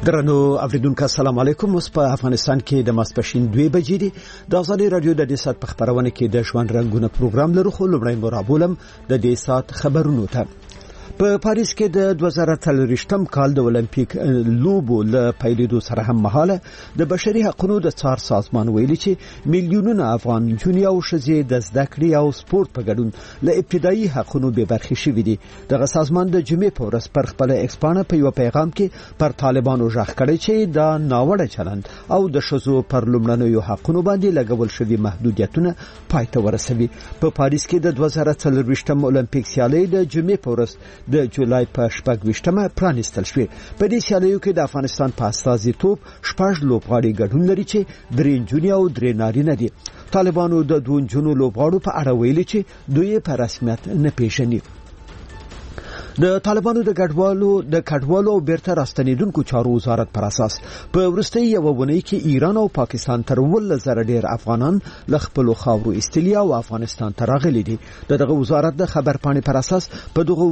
درنو اوریدونکو السلام علیکم. اوس په افغانستان کې د ماسپښین 2 بجې دي. د ازادي رادیو د دې سات په خبرونه کې د ژوند رنگونه پروګرام لرو. خو لومړی مرابولم د دې سات خبرونو ته. په پاریس کې د 2023م کال د اولمپیک لوبو له پیلېدو سره هم مهاله د بشري حقوقو د څار سازمان ویلي چې میلیونونه افغان جونې او ښځې د زده کړې او سپورت په ګډون له ابتدایي حقوقو به برخې شوي دي. دغه سازمان د جمعې په ورځ پر خپل ایکسپانه په یو پیغام کې پر طالبانو ژغ کړی چې دا ناوړه چلند او د ښځو پر لومړنیو حقوقو باندې لګول شوي محدودیتونه پای ته ورسوي. په پاریس کې د 2024م اولمپیک سیالۍ د جمعې په ورځ د جولای په 28مه پرانیستل شوې. په دې سیالیو کې د افغانستان په استازیتوب 6 لوبغاړي ګډون لري چې 3 نجونې او 3 نارینه دي. طالبانو د 2 نجونو لوبغاړو په اړه ویلي چې دوی په رسمیت نه پیژني. د طالبانو د کډوالو او بیرته راستنیدونکو چارو وزارت پر اساس په ورستۍ یو ونې کې ایران او پاکستان تر 1000 ډیر افغانان ل خپل خاورو استرالیا او افغانستان ته راغلي دي. دغه وزارت د خبر پاڼې پر اساس په دغه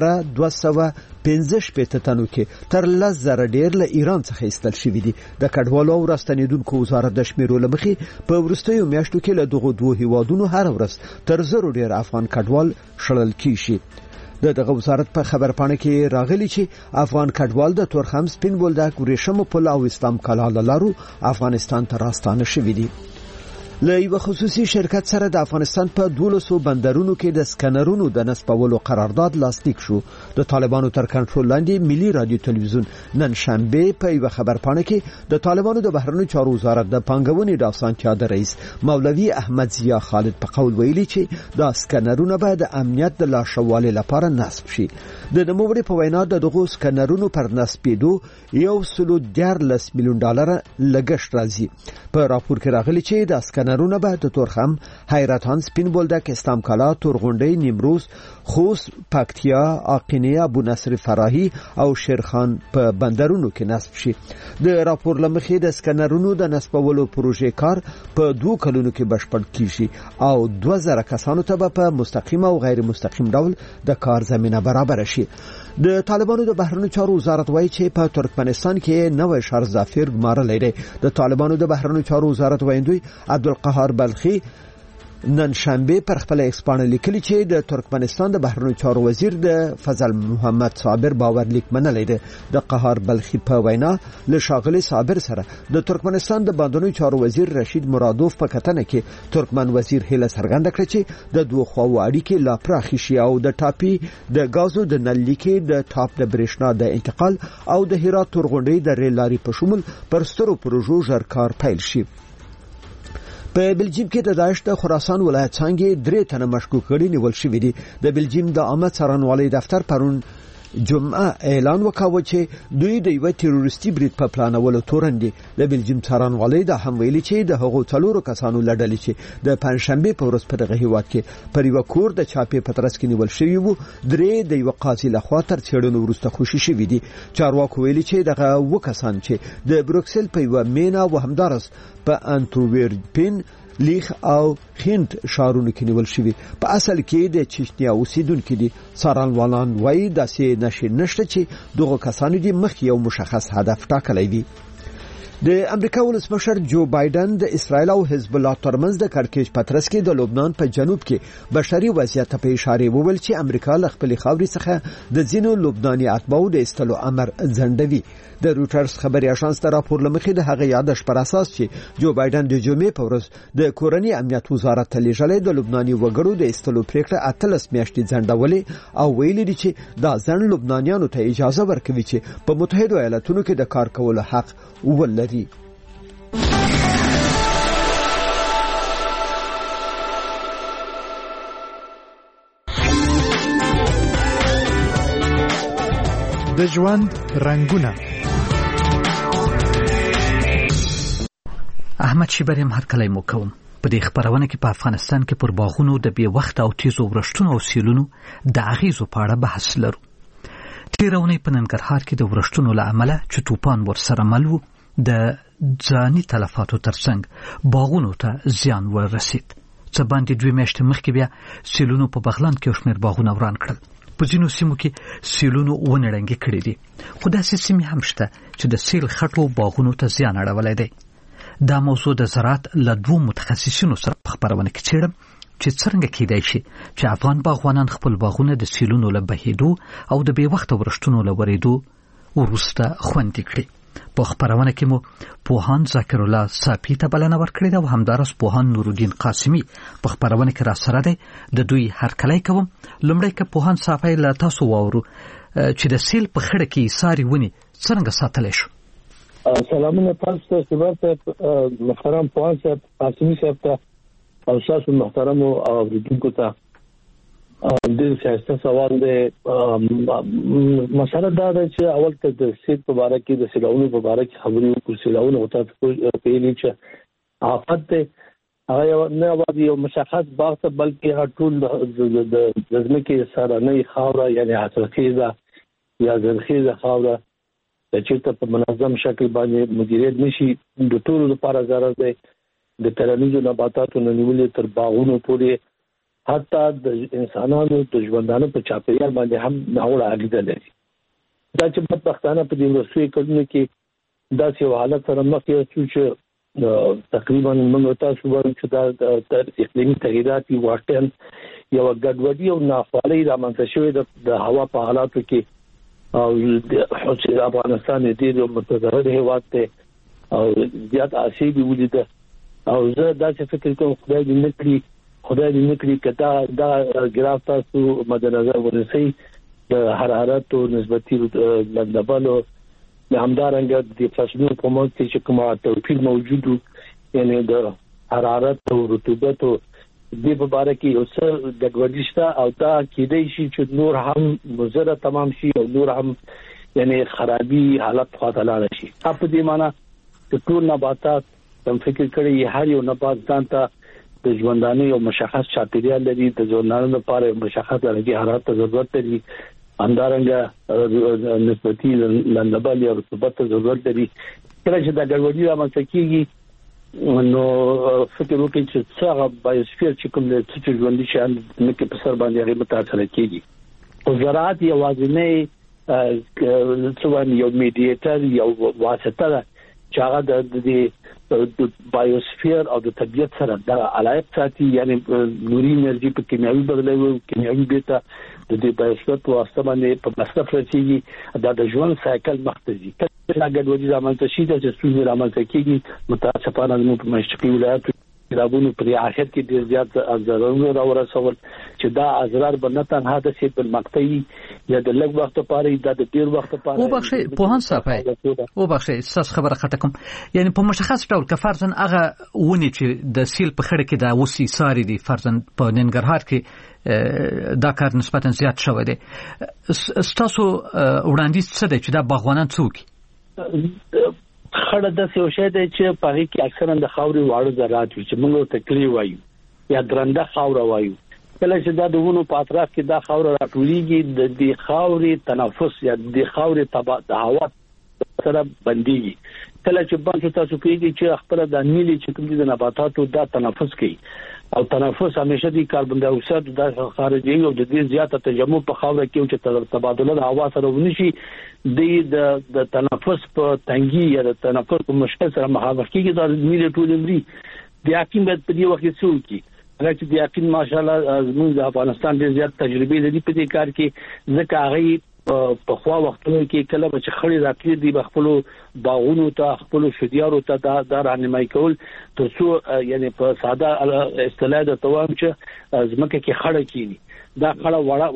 1215 تنو کې تر 1000 ډیر له ایران څخه ایستل شوی دي. د کډوالو او راستنیدونکو وزارت د شمیرو لمخې په ورستۍ میاشتو کې له دغه دوه هیوادونو هر ورځ تر 0 ډیر افغان کډوال شړل کیږي. دغه وزارت په خبر پاڼه کې راغلی چې افغان کډوال د تورخم سپین بولدک ورېشم پل او اسلام کلا لارو افغانستان ته راستانه شوي دي. له یو خصوصي شرکت سره د افغانستان په 1200 بندرونو کې د سکنرونو د نصبولو قرارداد لاسلیک شو. د طالبانو تر کنټرول لاندې ملي رادیو تلویزیون نن شنبه په یو خبر پاڼه کې د طالبانو د بهرنیو چارو وزارت د پانګونې د اسانتیا د رئیس مولوي احمد ضیا خالد په قول ویلي چې د سکنرونو باید د امنیت د لاشوالي لپاره نصب شي. د نوموړي په وینا دغه سکنرونو پر نصبېدو $114 میلیون لګښت راځي. په راپور کې راغلي چې د سکنرونو باید د تورخم، حیرتان، سپین بولدک، اسلام کلا، تورغونډۍ، نیمروز، خوست، پکتیا، اقینه، ابو نصر فراهی او شیرخان په بندرونو کې نصب شي. د راپور لمخې د سکنرونو د نصبولو پروژې کار په 2 کلونو کې بشپړ کیږي او 2000 کسانو ته په مستقیم او غیر مستقیم ډول د کار زمينه برابر شي. د طالبانو د بهرنیو چارو وزارت وایي چې په ترکمنستان کې نوې شهر ظفر ګمارل لري. د طالبانو د بهرنیو چارو وزارت وایي عبدالقهار بلخی نن شنبه پر خپل ایکسپانه لیکلی چې د ترکمنستان د بهرنیو چارو وزیر د فضل محمد صابر باور لیک منلې ده. د قهار بلخی په وینا له شاغلی صابر سره د ترکمنستان د بهرنیو چارو وزیر رشید مرادوف په کتنه کې ترکمن وزیر هله څرګنده کړ چې د دوه خواو اړیکې لا پراخې شي او د ټاپي د غازو د نل لیکې د ټاپ د برېښنا د انتقال او د هرات تورغونډۍ د ریل لارې په شمول پر سترو پروژو ژر کار پیل شي. په بلجیم کې د داعش د خراسان ولایت څنګه 3 تنه مشکوک کړي نیول شوی دي. د بلجیم د عامه څارنوالۍ دفتر پرون جمعه اعلان وکاوه چې دوی د یو تروریستي برید په پلانولو تورن دي. د بلجیم څارنوالۍ د هم ویلي چې د هغو 4 کسانو لړل چې د پنځشنبه په ورځ په دغه هیواد کې پر یو کور د چاپې پترس کې نیول شوی وو. 3 د یو قاضي لخوا تر څېړنو وروسته خوشي شوی دي. چارواکو ویلي چې دغه وکسان چې د بروکسل په یو مینا و همدارس په انټروورپین، لیخ او خینت شارونو کې نیول شوی. په اصل کې د چچنیا اوسیدونکو دي. څارنوالان وایي داسې نشته چې دغه کسانو دي مخ یو مشخص هدف ټاکلی دی. د امریکا ولسمشر جو بایدن د اسرائیل او حزب الله ترمنځ د کړکېچ پترس کې د لبنان په جنوب کې بشري وضعیت په اشاره وویل چې امریکا له خپل خاورې څخه د ځینو لبناني اتباعو د ایستلو امر ځنډوي. د روټرز خبري اژانس ته راپور لمخې د هغه یادښت پر اساس چې جو بایدن د جمعې په ورځ د کورنۍ امنیت وزارت ته لیږلې د لبناني وګړو د ایستلو پریکړه 18 میاشتې ځنډولې او ویلي دي چې دا ځنډ لبنانیانو ته اجازه ورکوي چې په متحده ایالاتونو کې د کار کولو حق ولري. د ژوند رنگونه. احمد شیبریم هر کله مو کوم. په دې خبرونه کې په افغانستان کې پر باغونو د بې وخت او تیزو ورښتونو او سیلونو د اغیزو په اړه بحث لرو. تیرونه په ننګرهار کې د ورښتونو له امله چې طوفان ورسره مل و د ځاني تلفاتو ترڅنګ باغونو ته زیان ورسید. څه باندې 2 میاشتې مخکې بیا سیلونو په بغلان کې شمیر باغونه وران کړل. په ځینو سیمو کې سیلونو ونړنګې کړې دي، خو داسې سیمې هم شته چې د سیل خټو باغونو ته زیان اړولی دی. دا موضوع د زراعت له 2 متخصصینو سره په خپرونه کې څېړم چې څرنګه کېدای شي چې افغان باغوانان خپل باغونه د سیلونو له بهېدو او د بې وخته ورښتونو له ورېدو وروسته خوندي کړي. په خپرونه کې مو پوهان ذاکر الله صافي ته بلنه ورکړې ده او همدارس پوهان نورالدین قاسمي په خپرونه کې را سره دی. د دوی هرکلی کوم. لومړی که پوهان صافي له تاسو واورو چې د سیل په خړه کې ساري ونې څرنګه ساتلی شو. سلامونه تاسو ته محترم پوهان صاحب قاسمي صاحب ته او تاسو محترم اوریدونکو ته. د سیاست سوال دی. مسله دا ده چې اول ته د سیل په اړه کې د سیلونو په اړه کې خبرې وکړو. سیلونه وته پیلې چې آفت ده هغه نه وایي یو مشخص باغ ته بلکې ټول د ځمکې سره نه خاوره یعنی حاصلخیزه یا زرخیزه خاوره چې ته په منظم شکل باندې مدیریت نشي د ټولو لپاره ضرر دی. د کرنیزو نباتاتو نه نیولې تر باغونو پورې حتی د انسانانو د ژوندانه په چاپیریال باندې هم ناوړه اغیزه لري. دا چې بدبختانه په دې وروستیو کلونو کې داسې یو حالت سره مخ یو چې تقریبا موږ تاسو وایو چې دا د اقلیمي تغیرات واقعا یو ګډوډي او ناخوالي رامنځته شوې د هوا په حالاتو کې او د افغانستان دې یو متضرر هیواد ته او زیات آسیب ولیده. او زه داسې فکر کوم خدای دې نکړي کدا دا ګراف تاسو مد نظر ونیسئ د حرارت او نسبتي لندبلو همدارنګه د فصلونو په منځ کې چې کوم توپیر موجود یعنی د حرارت او رطوبت او د په اړه کې یو څه ګډوډي شته او دا کېدای شي چې نور هم مضره تمام شي او نور هم یعنی خرابي حالت خواته لاړ شي. په دې معنی چې ټول نباتات تم فکر کړی هر یو نبات ځان ته د ژوندانه یو مشخص چاپیریال لري. د ژوندانه لپاره مشخص درجه حرارت ته ضرورت لري. همدارنګه نسبتي لندبل یا رطوبت ته ضرورت لري. کله چې دا ګډوډي رامنځته کیږي نو فکر وکړئ چې څنګه بایوسفیر چې کوم د ژوندي شیان نه کې په سر باندې هغه متاثر کیږي. او زراعت یوازینی یو میډیټر یو واسطه ده چې هغه د بایوسفیر او د طبیعت سره د علاقه ساتي. یعنی نوري انرژي په کیمیاوي بدلوي کیمیاوي بیته د دې بایوسفیر په واسطه باندې په مصرف رسیږي. دا د ژوند سایکل مختزي کله ګډوډي رامنځته شي چې څه رامنځته کیږي. متاسفانه موږ په مشرقي ولایتو رابونو پر اخر کې ډیر زیات ضررونه راورسول چې دا اضرار به نه تنها د سیل په مقطعي یا د لږ وخت لپاره دا د ډیر وخت لپاره او بخښي پوهان صافي او بخښي ساس خبره خطا کوم. یعنی په مشخص ډول که فرضاً هغه ونی چې د سیل په خړه کې دا وسی ساري دي فرضاً په ننګرهار کې دا کار نسبتاً زیات شوی دی. تاسو وړاندیز څه دی چې دا باغوانان څوک خړه د څه شی دی چې په هغه کې اکثرا د خاورې واړه ذرات وي چې موږ ته کلی وایو یا درنده خاوره وایو. کله چې دا د ونو په اطراف کې دا خاوره راټولېږي د دې خاورې تنفس یا د خاورې د هوا سره بنديږي. کله چې باندې تاسو پیږي چې خپل د نیلي چې کوم دي نباتاتو دا تنفس کوي او تنفس همیشه د کاربن ډای اکساید د خارجي او د دې زیاته تجمع په خاوره کې چې تبادله د هوا سره ونشي د تنفس په تنګي یا د تنفس په مشکل سره مخامخ کیږي. دا نیلي ټولمري د یقین په دې وخت کې څو کی هغه چې د یقین ماشاءالله زموږ د افغانستان ډېر زیات تجربه لري په دې کار کې. ځکه هغه په خوا وختونو کې کله چې خړې راکړي دي خپل باغونو ته خپل شديارو ته دا راهنمایي کول ترڅو یعنی په ساده اصطلاح د توام چې ځمکه کې خړې کینی دا خړه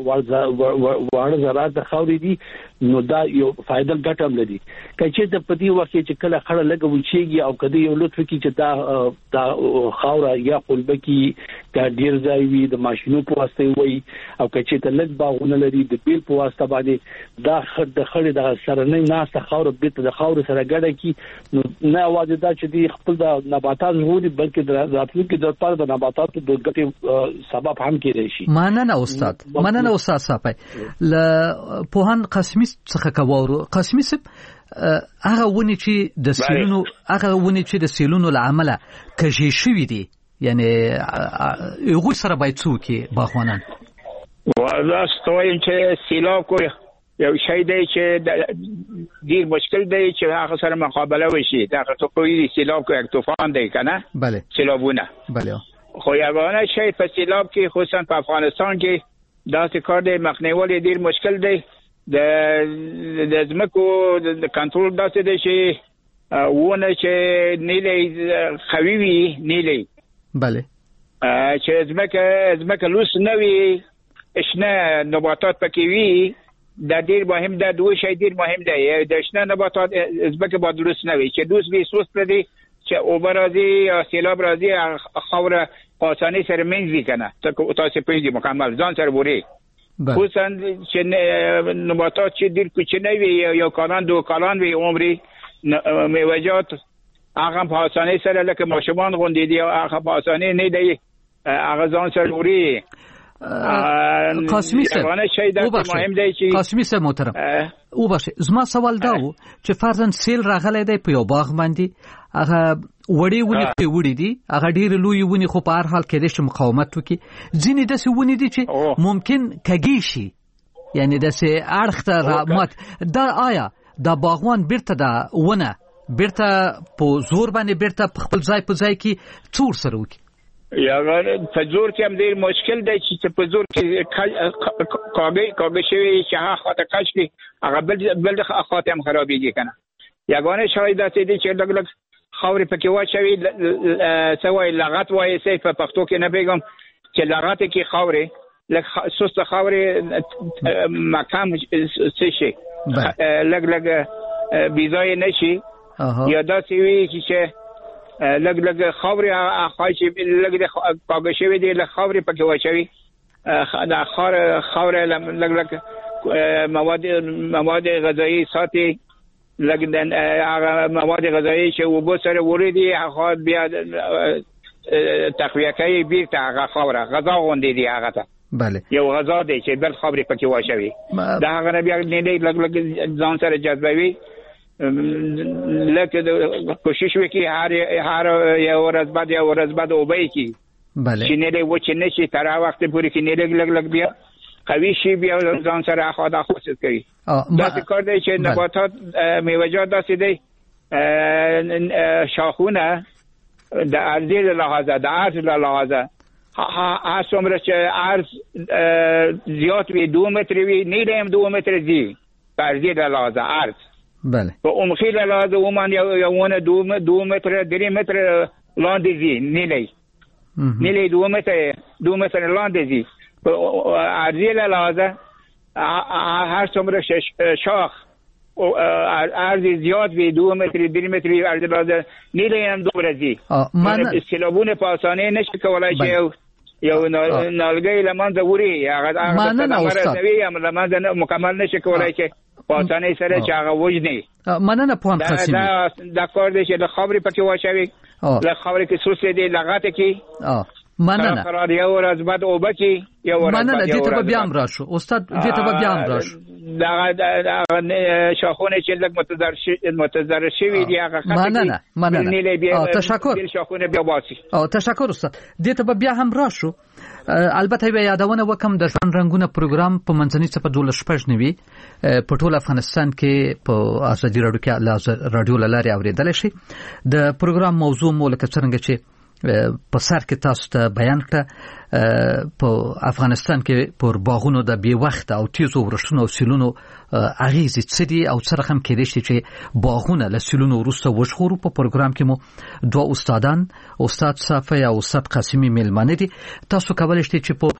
واړه زراعت د خاورې دي نو دا یو فائدہ ګټم لري. کله چې په دې وخت کې کله خړه لګو وچیږي او کله یو لطف کې چې دا خاوره یا قلبه کې دا ډیر ځای وي د ماشينو په واسطه وي او کله چې لږ باغونه لري د بیل په واسطه باندې دا خړې د سره نه ناسه خاوره بیت د خاوره سره ګډه کی نو نه واجب دا چې د خپل د نباتات ژغوري بلکې د راتلونکي د لپاره د نباتاتو د ګټې سبب هم کېدای شي. مننه استاد صاحب ل پوهان قاسمي څخه کوورو. قاسمي صاحب هغه ونی چې د سیلونو لعمله کجې شوې دي یعنی یو سره باید څوک باغوانان وزاست وایم چې سیلاب کو یو شی دی چې ډیر مشکل دی چې هغه سره مقابله وشي. دا ته کوی سیلاب کو یک طوفان دی کنه. بله سیلابونه. بله. خو یوانه شی په سیلاب کې خصوصا په افغانستان کې داسې کار دی مخنیوي ډیر مشکل دی. د زمکو د کنټرول داسې دی چې ونه چې نیلې خوي نیلې. بله. چې زمکه لوس نه وي شنه نباتات پکې وي دا ډیر مهم ده. دوه شی ډیر مهم ده. د شنه نباتات زمکه باید لوس نه وي چې لوس وي سوس پردي چې اوبرازي یا سیلاب راځي خوره پاسانی سره منځي کنه تاسو پېږی مکمل ځان سره وری. خصوصا چې نباتات چې ډیر کوچنی وي یا کلان دو کلان وي عمري میوه‌جات هغه پاسانی سره لکه ماشومان غوندي دي هغه پاسانی نه دی هغه ځان سره وری. قاسمی صاحب محترم او باشه زما سوال دا و چې فرضاً سیل راغلی دی په یو باغ باندې هغه وړي ونې په وړي دي هغه ډېر لوی ونې خو په هر حال کې د مقاومت وکړي. ځینې داسې ونې دي چې ممکن کږي شي یعنی داسې اړخ ته مات. دا آیا دا باغوان بیرته دا ونه بیرته په زور باندې بیرته په خپل ځای په ځای کې څور سره وکړي؟ یا په زور کې هم ډیر مشکل دی چې په زور کې کاغذ شوی چې هغه خاطر کاش کې هغه بل خاطر هم خرابېږي کنه. یګانه شاید داسې دی چې لږ خاورې پکې واچوي سوای لغت وایي سي په پښتو کې نه پیغام چې لغت کې خاورې لږ سست خاورې مکان څه شي لږ بيځای نشي یا داسې وي چې لګ خاورې خاصه لګ کاغذ شوی دی لګ خاورې پکې واچوي دا خاورې لګ مواد غذایی ساتي لګ هغه مواد غذایی چې وبو سره ورېدي هغه بیا تقویه کوي بیرته هغه خاوره غذا غوندي دی هغه ته. بله. یو غذا دی چې بل خاورې پکې واچوي دا هغه بیا نه لګ ځان سره جذبوي. لکه کوشش وکړي هر یو ورځ بعد اوبه کی. بله. چې نه و چې نشي تر وخت پورې کې نه لګ بیا قوي شي بیا ځان سره خاطر خصوص کوي. دا کار دی چې نباتات میوه‌جات داسې دی شاخونه د عرضی لحاظه د عرض لحاظه هر څومره چې عرض زیات وي 2 متر وي نه هم 2 متر دی په عرضی لحاظه عرض. بله. په عمقي لحاظه ومان یوونه 2 متر 3 متر لاندې دي نیلې 2 متر لاندې دي. په عرضی لحاظه هر څومره شاخ عرض زیات وي 2 متر 3 متر عرض لحاظه نیلې هم دومره دي. سیلابونه په اسانه نشي کولای چې یو نالګي لمنځه وړي هغه لمنځه مکمل نشي کولای چې پاتانه سره چې هغه وجني. مننه پوهان قاسم. دا کار دی چې د خبرې پکې واچوي د خبرې کې سوسه دی لغته کې. مننه. قرار یو ورځ بعد اوبه کې یو ورځ. مننه دې ته بیا هم راشو استاد دې ته بیا هم راشو. دا شاخونه چې لږ متضرر شوی دی هغه مننه. تشکر. شاخونه بیا واسي. تشکر استاد دې ته بیا هم راشو. البته بیا یادونه وکم د ژوند رنگونه پروګرام په منځنۍ څپه 12 په ټول افغانستان کې په ازادي راډیو کې رادیو لاري اوریدل شي. د پروګرام موضوع مو لکه څنګه چې په سر کې تاسو ته بیان کړه په افغانستان کې پر باغونو د بي وخت او تیزو ورشتونو او سیلونو اغیزې څه دي او څه رقم کې دي چې باغونه له سیلونو وروسته وژغورو. په پروګرام کې مو دوه استادان استاد صافی او استاد قاسمی میلمانه دي. تاسو کولای شئ چې په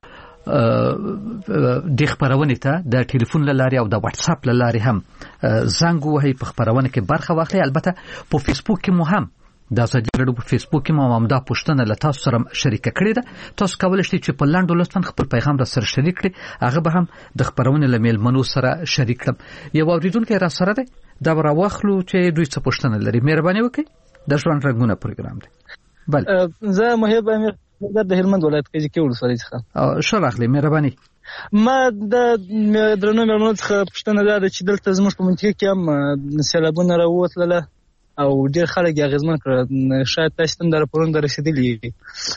د خبرونه ته د ټلیفون لاري او د واتس اپ لاري هم زنګ وهي په خبرونه کې برخه واخلي. البته په فیسبوک کې مو هم د ازادي راډیو په فیسبوک کې مو دا پوښتنه له تاسو سره شریک کړې ده. تاسو کولای شئ چې په لاندو لطفاً خپل پیغام را سره شریک کړئ. هغه به هم د خبرونه له میلمنو سره شریک کړم. یو اوریدونکو را سره ده دا راوخلو چې دوی څه پوښتنه لري. مهرباني وکړئ. د ژوند رنگونه پروګرام دی. بله. زه محب امیر د هلمند ولایت کې کې ولسوالۍ څخه شراخلی. مهرباني. ما د درنو میلمنو څخه پوښتنه ده چې دلته زموږ په منطقه کې هم سیلابونه راووتله او ډېر خلک اغیزمن کړل. شاید تاسو ته د راپورونو رسیدلی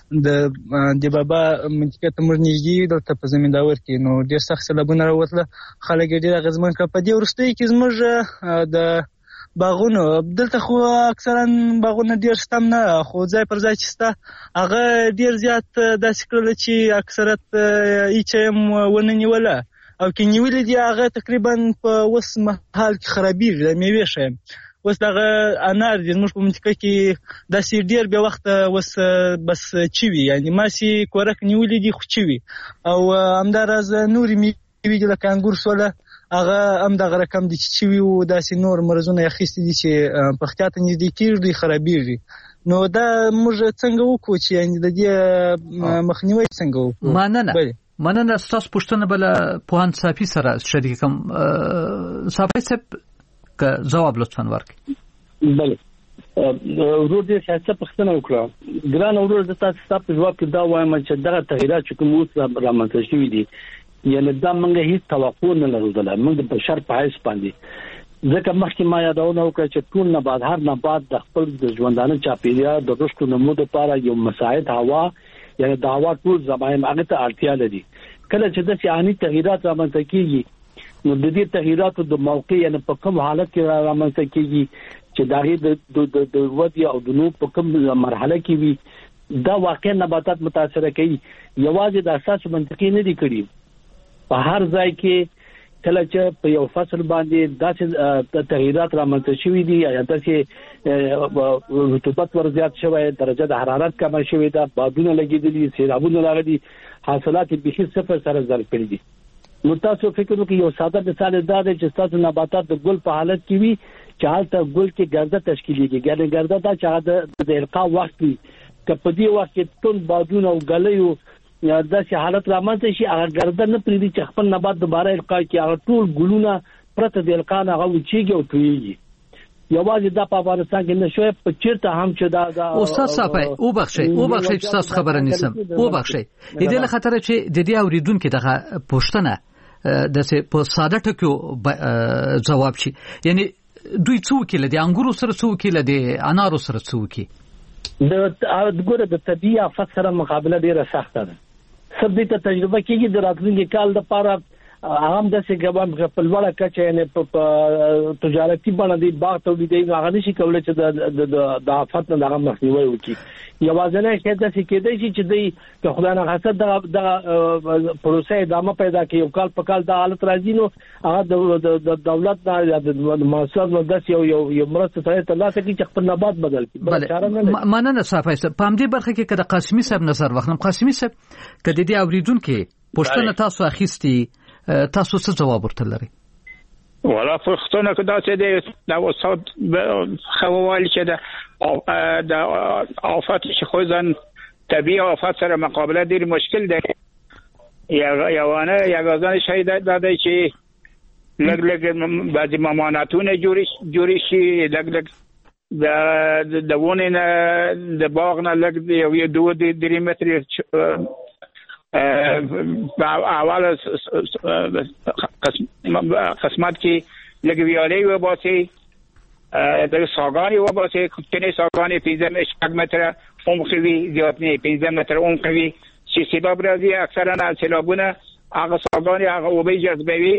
د بابا منطقه ته مرنیږي دلته په زمینداور کې نو ډېر سخت سیلابونه راوتله، خلک ډېر اغیزمن کړل. په دې وروستیو کې زموږ د باغونو دلته خو اکثرا باغونه ډېر ستم نه، خو ځای پر ځای چې سته هغه ډېر زیات داسې کړل چې اکثرت هیڅ هم ونه نیوله، او که نیولې دي هغه تقریبا په اوس مهال کې خرابېږي. د میوې شی اوس دغه انار دي زموږ په منطقه کې داسې ډېر بې وخته اوس بس چوي، یعنې ماسې کورک نیولې دي خو چوي، او همداراز نورې میوې دي لکه انګور سوله هغه هم دغه رقم دي چې چوي او داسې نور مرضونه اخیستي دي چې پختیا ته نږدې کېږي خرابېږي. نو دا موږ څنګه وکړو چې یعنې د دې مخنیوی څنګه وکړو؟ مننه. ستاسو پوښتنه بله پوهاند صافي سره شریک کوم. صافي صاحب که ځواب لطفا ورکړئ. بله ورور دې ښایسته پوښتنه وکړه. ګران ورور زه تاسو ته په ځواب کې دا وایم چې دغه تغییرات چې کوم اوس رامنځته شوي دي یعنې دا موږ هیڅ توقع نه لرله، موږ د بشر په حیث باندې ځکه مخکې ما یادونه وکړه چې ټول نبات هر نبات د خپل د ژوندانه چاپیریال د رشد نمو لپاره یو مساعد هوا یعنې د هوا ټول ضمایم هغه ته اړتیا لري. کله چې د سیاني تغییرات رامنځته کیږي نو د دې تغییراتو د موقع یعنې په کوم حالت کې رامنځته کیږي چې دغه د ودې او د نو په کوم مرحله کې وي دا واقع نباتات متاثر کوي. یوازې د اساس منطقي نه دي کړی، په هر ځای کې کله چې په یو فصل باندې داسې تغییرات رامنځته شوي دي یا داسې رطوبت ور زیات شوی، درجه د حرارت کمه شوې ده، بادونه لګېدلي، سیلابونه راغلي، حاصلات بېخي صفر سره ضرب کړي دي. نو تاسو فکر وکړئ یو ساده مثال دا دی چې تاسو نباتات د ګل په حالت کې وي چې هلته ګل کې ګرده تشکیلېږي، ګرده دا چې هغه د القا وخت وي، که په دې وخت کې ټول بادونه او ګلیو یا داسې حالت رامنځته شي هغه ګرده نه پرېږدي چې خپل نبات دوباره القا کړي، هغه ټول ګلونه پرته د القا نه هغه وچېږي او تویېږي. یوازې دا په افغانستان کې نشوي، په چیرته هم چې دا استاد صافی وبخښئ چې تاسو خبره نیسم، وبخښئ د دې لخاطر چې د دې اوریدونکو دغه پوښتنه د په ساده ټکو جواب شي. یعنی دوی څو کې لدی انګورو سره څو کې لدی انارو سره څو کې د ګوره د طبيعي آفت سره مقابله ډیره سخته ده. سب دې ته تجربه کېږي د راتلونکي کال لپاره هم د سګبام په لوړه کچه یعنی په تجارتي باندې باغ تولیدي هغه نشي کولای چې د آفت نه هغه مخنیوي وکړي. یوازینی شی د سکیدای شي چې د خدای نه غصه د پروسه ادامه پیدا کوي. یو کال په کال د حالت راځي نو هغه د دولت نه یا د مؤسسات نو د یو مرسته ته لاسه کې چې خپل نبات بدل کړي. مننه صافی صاحب. په همدې برخه کې کله قاسمی صاحب نظر واخلم. قاسمی صاحب کله دې اوریدونکو پوښتنه تاسو اخیستي تاسو څه جواب ورته لرئ؟ ولا پښتنه کدا چې د استاد خوال چې د آفات چې خو ځان طبيعي آفات سره مقابله ډیر مشکل ده. یوانه یوازې شاید دا دی چې لګ بعضی ممانعتونه جوړ شي، لګ د ونه نه د باغ نه لګ یو 2-3 متر اول قسمت کې لګویالي و باسي د ساګانی و باسي کتنې ساګانی 15 متر عمقوي زیات نه 15 متر عمقوي چې سبب راځي اکثرا سیلابونه هغه ساګانی هغه وبې جذبوي.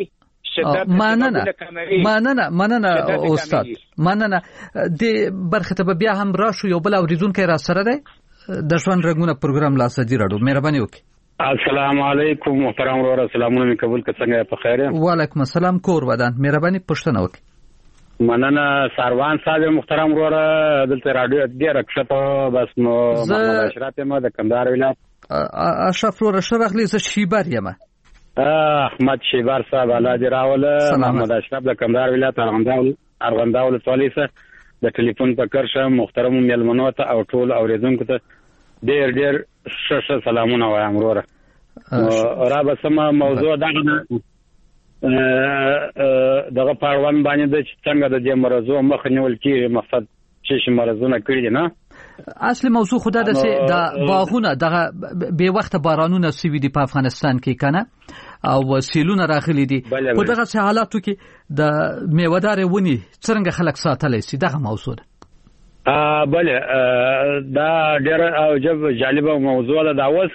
مننه استاد، مننه. د برخه ته بیا هم راشو. یو بل اوریدونکو را سره دی د ژوند رنگونه پروګرام لاسدی راډو. مهرباني وکړئ. السلام علیکم محترم ورور، سلامونه قبول که څنګه په خیر؟ وعلیکم السلام کور ودان. مهرباني پښتنه وکړئ. مننه سروان صاحب محترم ورور، دلته رادیو ډیر اکثر بس نو محمد اشرف ما د کندهار ولایت. اشرف ورور شرخلی ز شیبر یم. احمد شیبر صاحب الله دې راوله. محمد اشرف د کندهار ولایت ارغنداو ولسوالۍ د ټلیفون په کرشه محترم مېلمنو ته او ټول اوریدونکو ته ډیر ښه سلامونه وایم وروره. را به سمه موضوع دغه پاروان باندې د څنګه د دې مرزو مخ نیول کیږي، مقصد چې مرزونه کړی نه. اصلي موضوع خدا ده چې د باغونه دغه به وخت بارانونه سوي دي په افغانستان کې کنه او سیلونه راغلي دي. په دغه حالاتو کې د میوه‌دار ونی څنګه خلک ساتلی شي دغه موضوع ده. بله دا ډېر عجب جالبه موضوع ده. دا اوس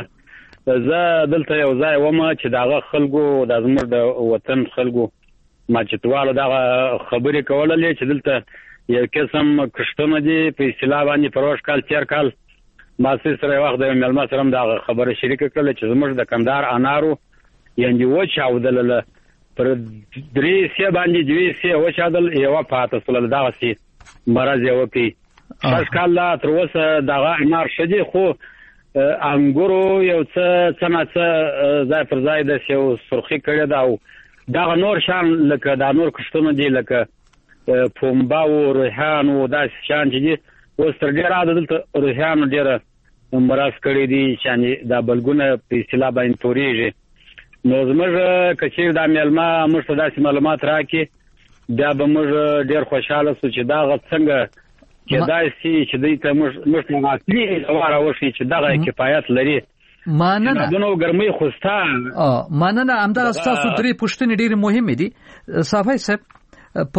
زه دلته یو ځای وم چې دغه خلکو د زموږ د وطن خلکو ماچتوالو دغه خبرې کولې چې دلته یو قسم کښتونه دي په اصطلاح باندې پروش کال تیر کال ما سره وخت د ملما سره دغه خبره شریک کړل چې زموږ د کندهار انارو یعنی وچاودل پر درې سه باندې دوی سه وچاودل یو پاتې سول دغه سي مرز یو کې خاص کله تر اوسه دغه انار شدي خو انګورو یو څه ځای پر ځای د یو سرخی کړی دا او دغه نور شان لکه د نور کښتونه دي لکه پومبا او ریحان او داس شان دي اوس تر ډیره عادت ریحان ډیره مرز کړی دي چې دا بلګونه په اصطلاح باندې توريږي. نو زموږ کچیر د ملما مرسته داسې معلومات راکې دا به موږ ډیر خوشاله سو چې دا څنګه چې دا سي چې دوی ته موږ ماکلي واره وشي چې دغه کفایت لري. مننه دنو ګرمي خوستا مننه همدا تاسو درې پوښتنې ډېرې مهمې دي. صافي صاحب په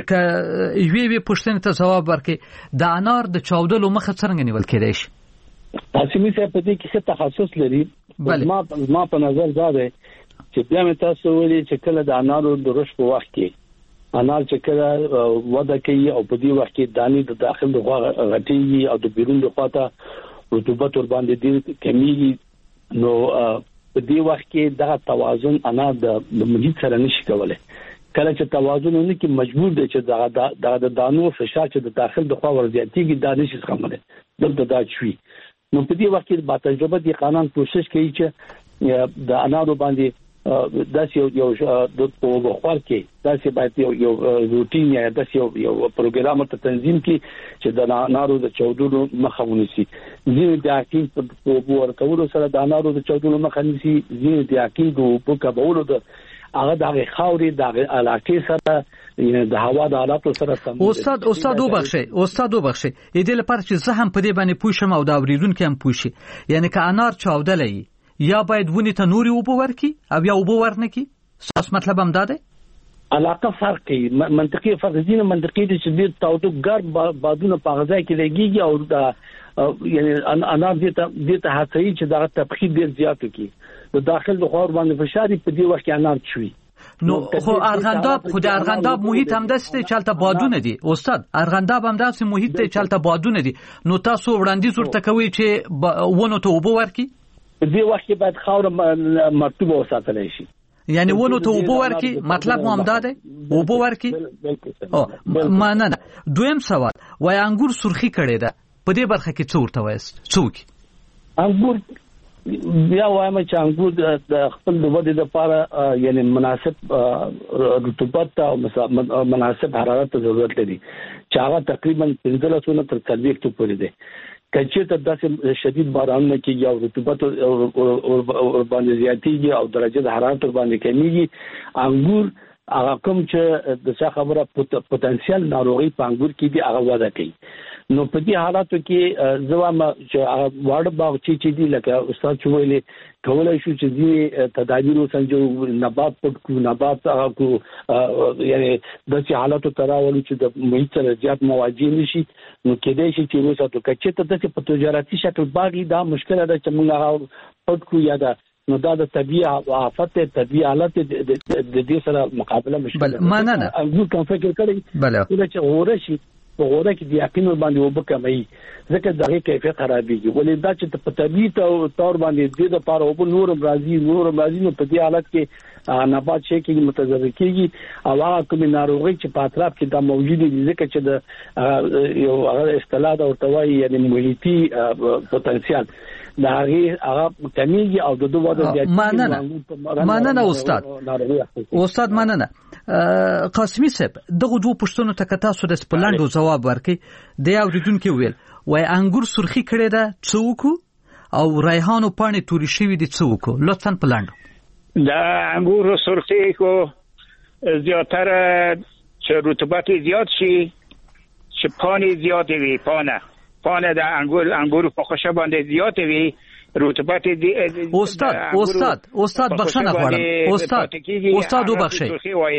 یوې پوښتنې ته جواب ورکړي د انار د چاودلو مخه څنګه نیول کېدای شي؟ قاسمي صاحب په دې کې څه تخصص لري؟ ما په نظر دا دی چې بیا مې تاسو ویلي چې کله د انارو د رشد په وخت کې انار چې کله وده کوي او په دې وخت کې دانی د داخل د غوا غټيږي او د بیرون د خواته رطوبت ور باندې ډیر کمیږي. نو په دې وخت کې دا توازن انار د محیط سره نشي کولای. کله چې توازن ونه کې مجبور دی چې د دانو فشار چې د داخل د خوا ور زیاتېږي دا نشي څرګندول دلته دا چوي. نو په دې وخت کې با تجربه دي قانون کوشش کوي چې د انارو باندې داس یو د بخار کې داس باید یو روټین یا داس یو پروګرام ته تنظیم کې چې د انارو د چاودلو مخه ونیسي. ځینې د حقیقت په ورکولو سره د انارو د چاودلو مخه نیسي. ځینې د حقیقت په کبولو د هغه د خاورې د علاقې سره د هوا د حالاتو سره سم. استاد وبخښي دې لپاره چې زه هم په دې باندې پوښم او دا اوریدونکو هم پوښي یعنی که انار چاودلې یا باید ونی ته نوري وبو ورکی او یا وبو ورنکی ساس مطلب هم داده علاقه فرق کوي منطقي فرق دي. منطقي دي چې د تاوتو ګر بادونه په غذا کې لګيږي او دا یعنی انار دې ته هڅوي چې دا تبخیر ډیر زیات کی د داخل د خور باندې فشار په دې وخت کې انار چوي. نو خو ارغنداب محیط هم دسته چالتہ بادونه دي استاد ارغنداب هم داسې محیط ته چالتہ بادونه دي. نو تاسو وړاندیز ورته کوي چې ونه ته وبو ورکی په دې وخت کې باید خاور مرطوبه وساتل شي یعنی ونه ته وبو ورکی مطلب مو هم داده وبو ورکی. مننه. دویم سوال وای انګور سرخی کړي ده په دې برخه کې څو ورته وایست څوک انګور بیا وایم چې انګور د خپل د ودې لپاره یعنی مناسب رطوبت او مناسب حرارت ته ضرورت لري چې هغه تقریبا 1500 تر 40 پورې ده. کچې ته داسې شدید باران نه کېږي او رطوبت ور باندې زیاتېږي او درجه د حرارت ور باندې کمیږي. انګور هغه کوم چې د څه خبره پوتنشل ناروغي په انګور کې دی هغه وده کوي. نو په دې حالاتو کې زوام چې واړه باغ چې دی لکه استاد چويلې کولای شو چې دې تدابیر وسنجو نبات پټ کو نبات هغه کو یعنی د څه حالاتو تراول چې د محیط سره زیات مواجه نشي. نو کېدای شي چې وساتو کچې ته د په تجارتي شکل باغی دا مشکل ده چې موږ هغه پټ کو یا دا نو دا د طبيعي آفت طبيعي حالت د دې سره مقابله مشکل. بل مننه انګور کوم فکر کړی چې ورشي په غوړه کې د یقین باندې وبکمای ځکه دغه کیفیت خرابېږي. ولې دا چې په طبيعي تور باندې د لپاره او نور راځي نو په دې حالت کې نبات شي کې متضرر کیږي او هغه کوم ناروغي چې په اطراف کې دا موجود دي ځکه چې د یو اصطلاح او توای یعنی محیطي پوتنشل دا هغه کمیږي او د دوه وده زیاتېږي. مننه استاد مننه. قاسمی صاحب دغه دوه پښتنو ته کتا سو د سپلانډو جواب ورکړي د اوریدونکو ویل وای انګور سرخی کړي دا څوک او ریحانو پانی توري شوی دي څوک لطفا پلاند دا انګور سرخی کو زیاتره چې رطوبت زیات شي چې پانی زیات وي پانه د انګور په خوشه باندې زیات وي رطوبت استاد بخښنه غواړم استاد وبخښئ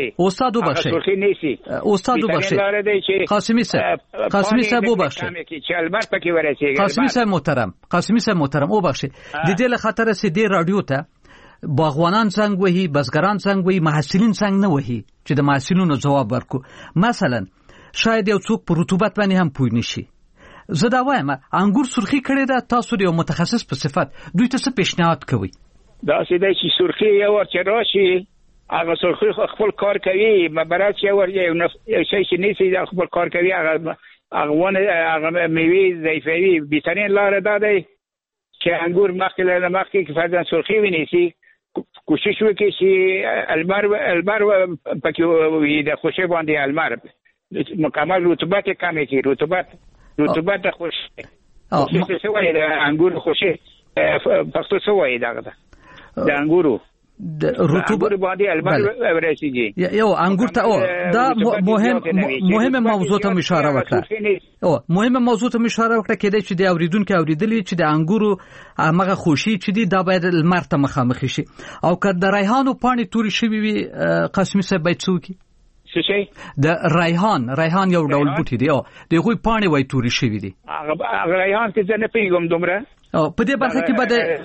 استاد وبخښئ قاسمي صاحب وبخښئ چې المر پکې ورسیږي قاسمي صاحب محترم وبخښئ د دې له خاطر سي دې رادیو ته باغوانان څنګه وهي بزګران څنګه وهي محصلین څنګه نه وهي چې د محصلینو جواب ورکو مثلا شاید یو څوک په رطوبت باندې هم پوه نشي زه دا وایم انګور سرخی کړي دا تاسو یو متخصص په صفت دوی ته څه پیشنهاد کوي دا سیده چې سرخی یو ورته راشي هغه سرخی خپل کار کوي مبارک یو شی چې نسی خپل کار کوي هغه میوه ضعیفوي بهترین لار دا دی چې انګور مخکې کې فرضاً سرخی ونیسي کوشش وکړي چې المر پکې وي د خوشې باندې المر مکمل رطوبت کم کړي رطوبت خوشې څه وایي د انګور خوشې پښتو څه وایي دغه د انګورو د رطوبت باندې المر ورسیږي یو انګور ته دا مهمه موضوع ته اشاره وکړه مهمه موضوع ته اشاره وکړه کېدای چې د اوریدونکو اوریدلې چې د انګورو هغه خوشي چې دا باید المر ته مخامخ شي او که د ریحانو پاڼې توري شوي وي قاسمي صاحب باید څه وکړي د ریحان یو ډول بوټي دی د هغوی پاڼې وای توري شوي دي ریحان کې زه نه پیږم دومره په دې برخه کې به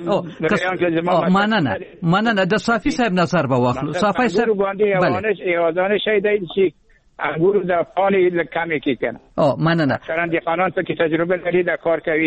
مننه د صافي صاحب نظر به واخلو صافي صاحب باندې یوازانه شی دی چې انګور د پاڼې کمې کې کنه مننه څنګه د قانون په کې تجربه لري دا کار کوي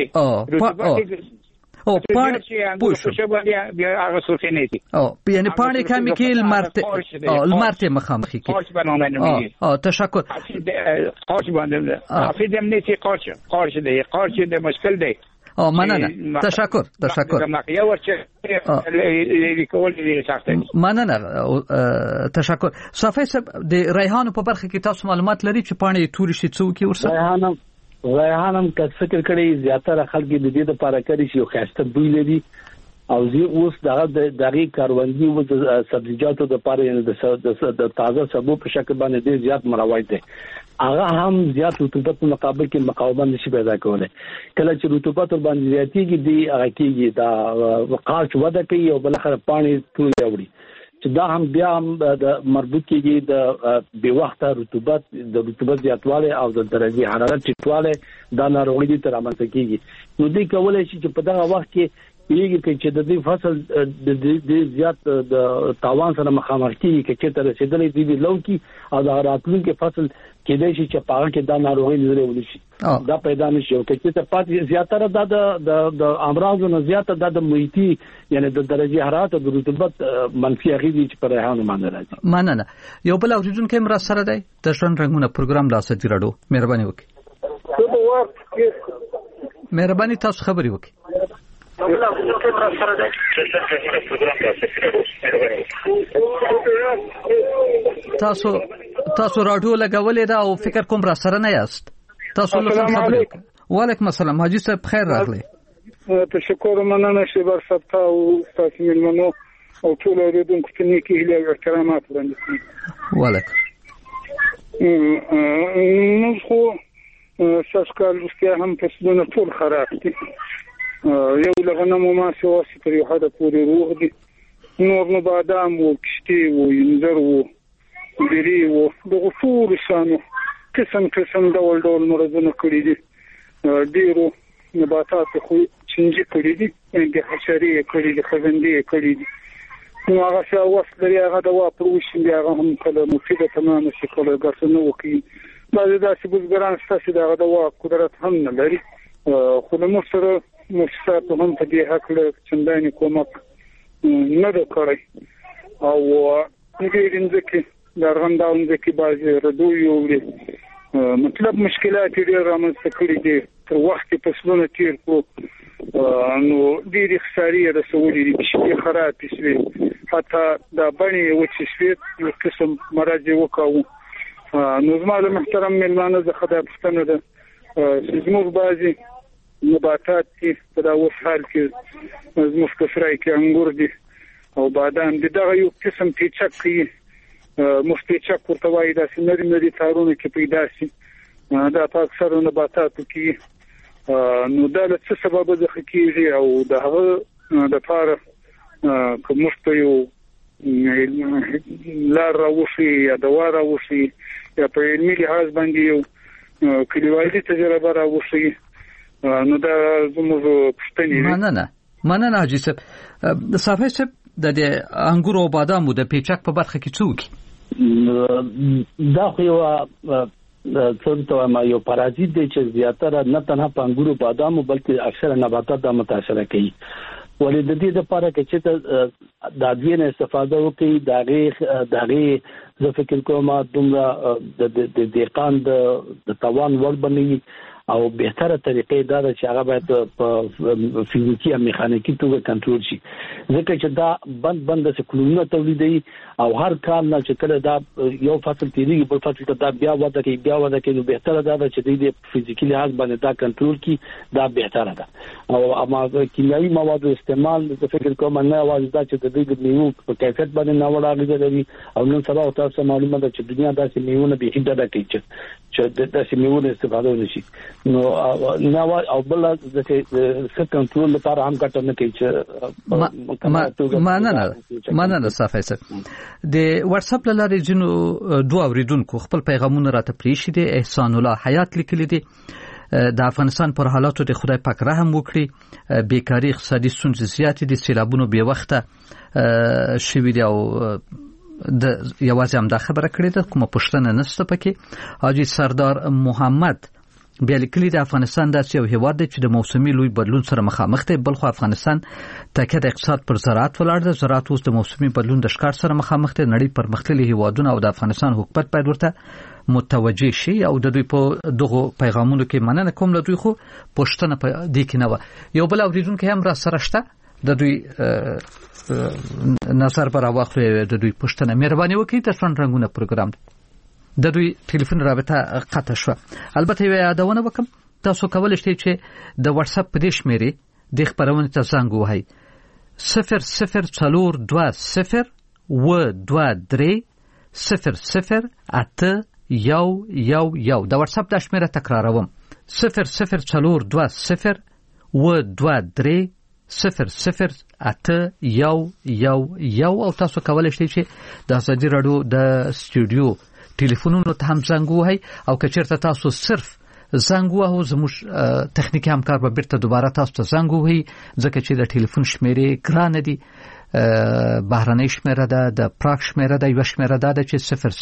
پاڼې هغه سرخی نه دي یعنی پاڼې کمې کې لمرته مخامخ کې تشکر قارچ باندې حافظم نه چې قارچ دی مشکل دی مننه تشکر یو ورچ لیکول دي سخت مننه تشکر صافي صاحب د ریحانو په برخه کې تاسو معلومات لري چې پاڼې توري شي څوک ورسره ریحانم که فکر کړی زیاتره خلک د دې لپاره کوي چې یو خاصه بوی لري او زه اوس دغه کاروانګي و د سبزیجاتو لپاره یعنی د تازه سبو په شکل باندې ډیر زیات مروج دي هغه هم زیات رطوبت په مقابل کې مقاومت نشي پیدا کولای کله چې رطوبت باندې زیاتېږي دی هغه کېږي دا وقاچ وده کوي او بل اخر پانی ټول وړي چې دا هم بیا د مربوط کېږي د بې وخته رطوبت زیاتواله او د درجه حرارت ټیټواله دا ناروغي تر رامنځته کېږي نو دوی کولای شي چې په دغه وخت کې یېږي چې د دې فصل د زیات د تاوان سره مخامخ کیږي چې تر رسیدلې دي لو کی او د راتلونکي فصل کېدای شي چې پاغه کې دا ناروغي لري ونشي دا پیدا نشي او چې تر پات زیاتره د امراض نه زیاته د محیطي یعنی د درجه حرارت او د رطوبت منفي اغیزې چې پر ریحانو باندې راځي مننه یو بل اوریدونکو مرا سره دی د ژوند رنگونه پروګرام لا سدي راډو مهرباني وکړئ مهرباني تاسو خبري وکړئ تاسو راډیو لګولې دا او فکر کوم را سره نه یاست تاسو له خبرې وعلیکم السلام حاجی صاحب خیر راغلی تشکر مننه شي بر سبتا او تاسو ملمنو او ټول اوریدونکو ته نیکی هیله او احترامات وړاندې وعلیکم نو خو ساسکال رښتیا هم فصلونه ټول خراب دي یو لغنمو ما سواسي تر یو حد پورې روغ دي نور نو بادام او کشتي او انځر او بری او دغه ټول شانو قسم ډول مرزونه کړی دي ډیرو نباتات خو چنجي کړی دي د حشري کړی دي خزندي کړی دي نو هغه څه وخت لري هغه د واپروش دی هغه هم کله مفیده تمام شي کله ګرځنه وکي بعضې داسې بزګران ستاسو دغه د واک قدرت هم نه لري خو نو سره مؤسسات هم په دې حق له چنداني کومک نه ده کړی او دې رنځکه درغنداون ځکه بعضې ردوی وړي مطلب مشکلات ډېر رامنځته کړي دي تر وخت فصلونه تیر کو نو ډېرې خسارې رسولې دي چې خراب شي حتی دا باندې وچې شوي یو قسم مرض وکاو نو زما له محترم مېلمانه زه خدای پوښتنه ده چې زموږ بعضې نباتات دي په دا اوس حال کې زموږ په سرای کې انګور دي او بادام دي دغه یو قسم پیچک کوي مفتیچک ورته وایي داسې نري تارونه کې پیدا شي دا په اکثرو نباتاتو کې نو دا له څه سبب ځکه کیږي او د هغه د لپاره کوم څه یو لار راوشي یا دوا راوشي یا په علمي لحاظ باندې یو کلیوالي تجربه راوشي نو دا زموږ پښتني مننه حاجي صاحب. صافي صاحب د انګورو او بادامو د پیچک په برخه کې څوک دا خو څنګه ما یو پارازیت دی چې زیاتره نه تنها په انګورو بادامو بلکې اکثره نباتات د متاثر کوي. ولې د دې لپاره چې د ادویې نه استفاده وکړي دغه زه فکر کوم دومره د دقان د توان ور بنوي او بهتره طریقې دا چې هغه باید په فزیکی او میخانیکی توګه کنټرول شي ځکه چې دا بند څه کلونه تولیدي او هر کال نه چې کله دا یو فصل تیریږي بل فصل ته دا بیا وده کوي نو بهتره دا چې د فزیکی لحاظ باندې دا کنټرول کی دا بهتره ده. او اما کیمیاوي موادو استعمال زه فکر کوم نه واځي دا چې د دې میوه په کیفیت باندې نه وړاندې لري او نن سبا تاسو معلومه ده چې دنیا داسې میوه به هیڅ ډډه کوي چې داسې میوه استفاده ونشي نو نو او بل د څه کنټرول لپاره هم کټ نه کوي چې مننه صافي صاحب. د واتس اپ لارې جنو دوه اوریدونکو خپل پیغامونه راته پریښي دي. احسان الله حیات لیکلي دي د افغانستان پر حالاتو د خدای پاک رحم وکړي، بیکاری اقتصادي ستونزې زیاتې دي، سیلابونو به وخته شوي دي او د یوازې هم دا خبره کړې ده کومه پوښتنه نشته پکې. حاجی سردار محمد بیا لیکلي د افغانستان داسې یو هیواد دی چې د موسمي لوی بدلون سره مخامخ دی، بلخو افغانستان تکیه د اقتصاد پر زراعت ولاړ دی. زراعت اوس د موسمي بدلون د ښکار سره مخامخ دی. نړۍ پرمختللي هیوادونه او د افغانستان حکومت باید ورته متوجه شي او د دوی په دغه پیغامونو کې مننه کوم. له دوی خو پوښتنه په دې کې نه و. یو بل اوریدونکو هم را سره شته د دوی نظر پر واخلو د دوی پوښتنه مهرباني وکړئ. د ژوند رنګونه پروګرام د دوی ټلیفون رابطه قطع شو. البته یو یادونه وکم تاسو کولای شئ چې د واتس اپ په دې شمیرې د خبرونه ته زنګ ووهئ 004203008111. د واتس اپ د شمیره تکراروم 004203008111 او تاسو کولای شئ چې د ازادي رادیو د استودیو ټلیفونونو ته هم زنګ ووهئ او که چېرته تاسو صرف زنګ ووهو زموږ تخنیکي همکار به بیرته دوباره تاسو ته زنګ ووهي ځکه چې د ټلیفون شمیرې ګرانه دي. بهرنۍ شمیره ده، د پراګ شمیره ده، یوه شمیره ده چې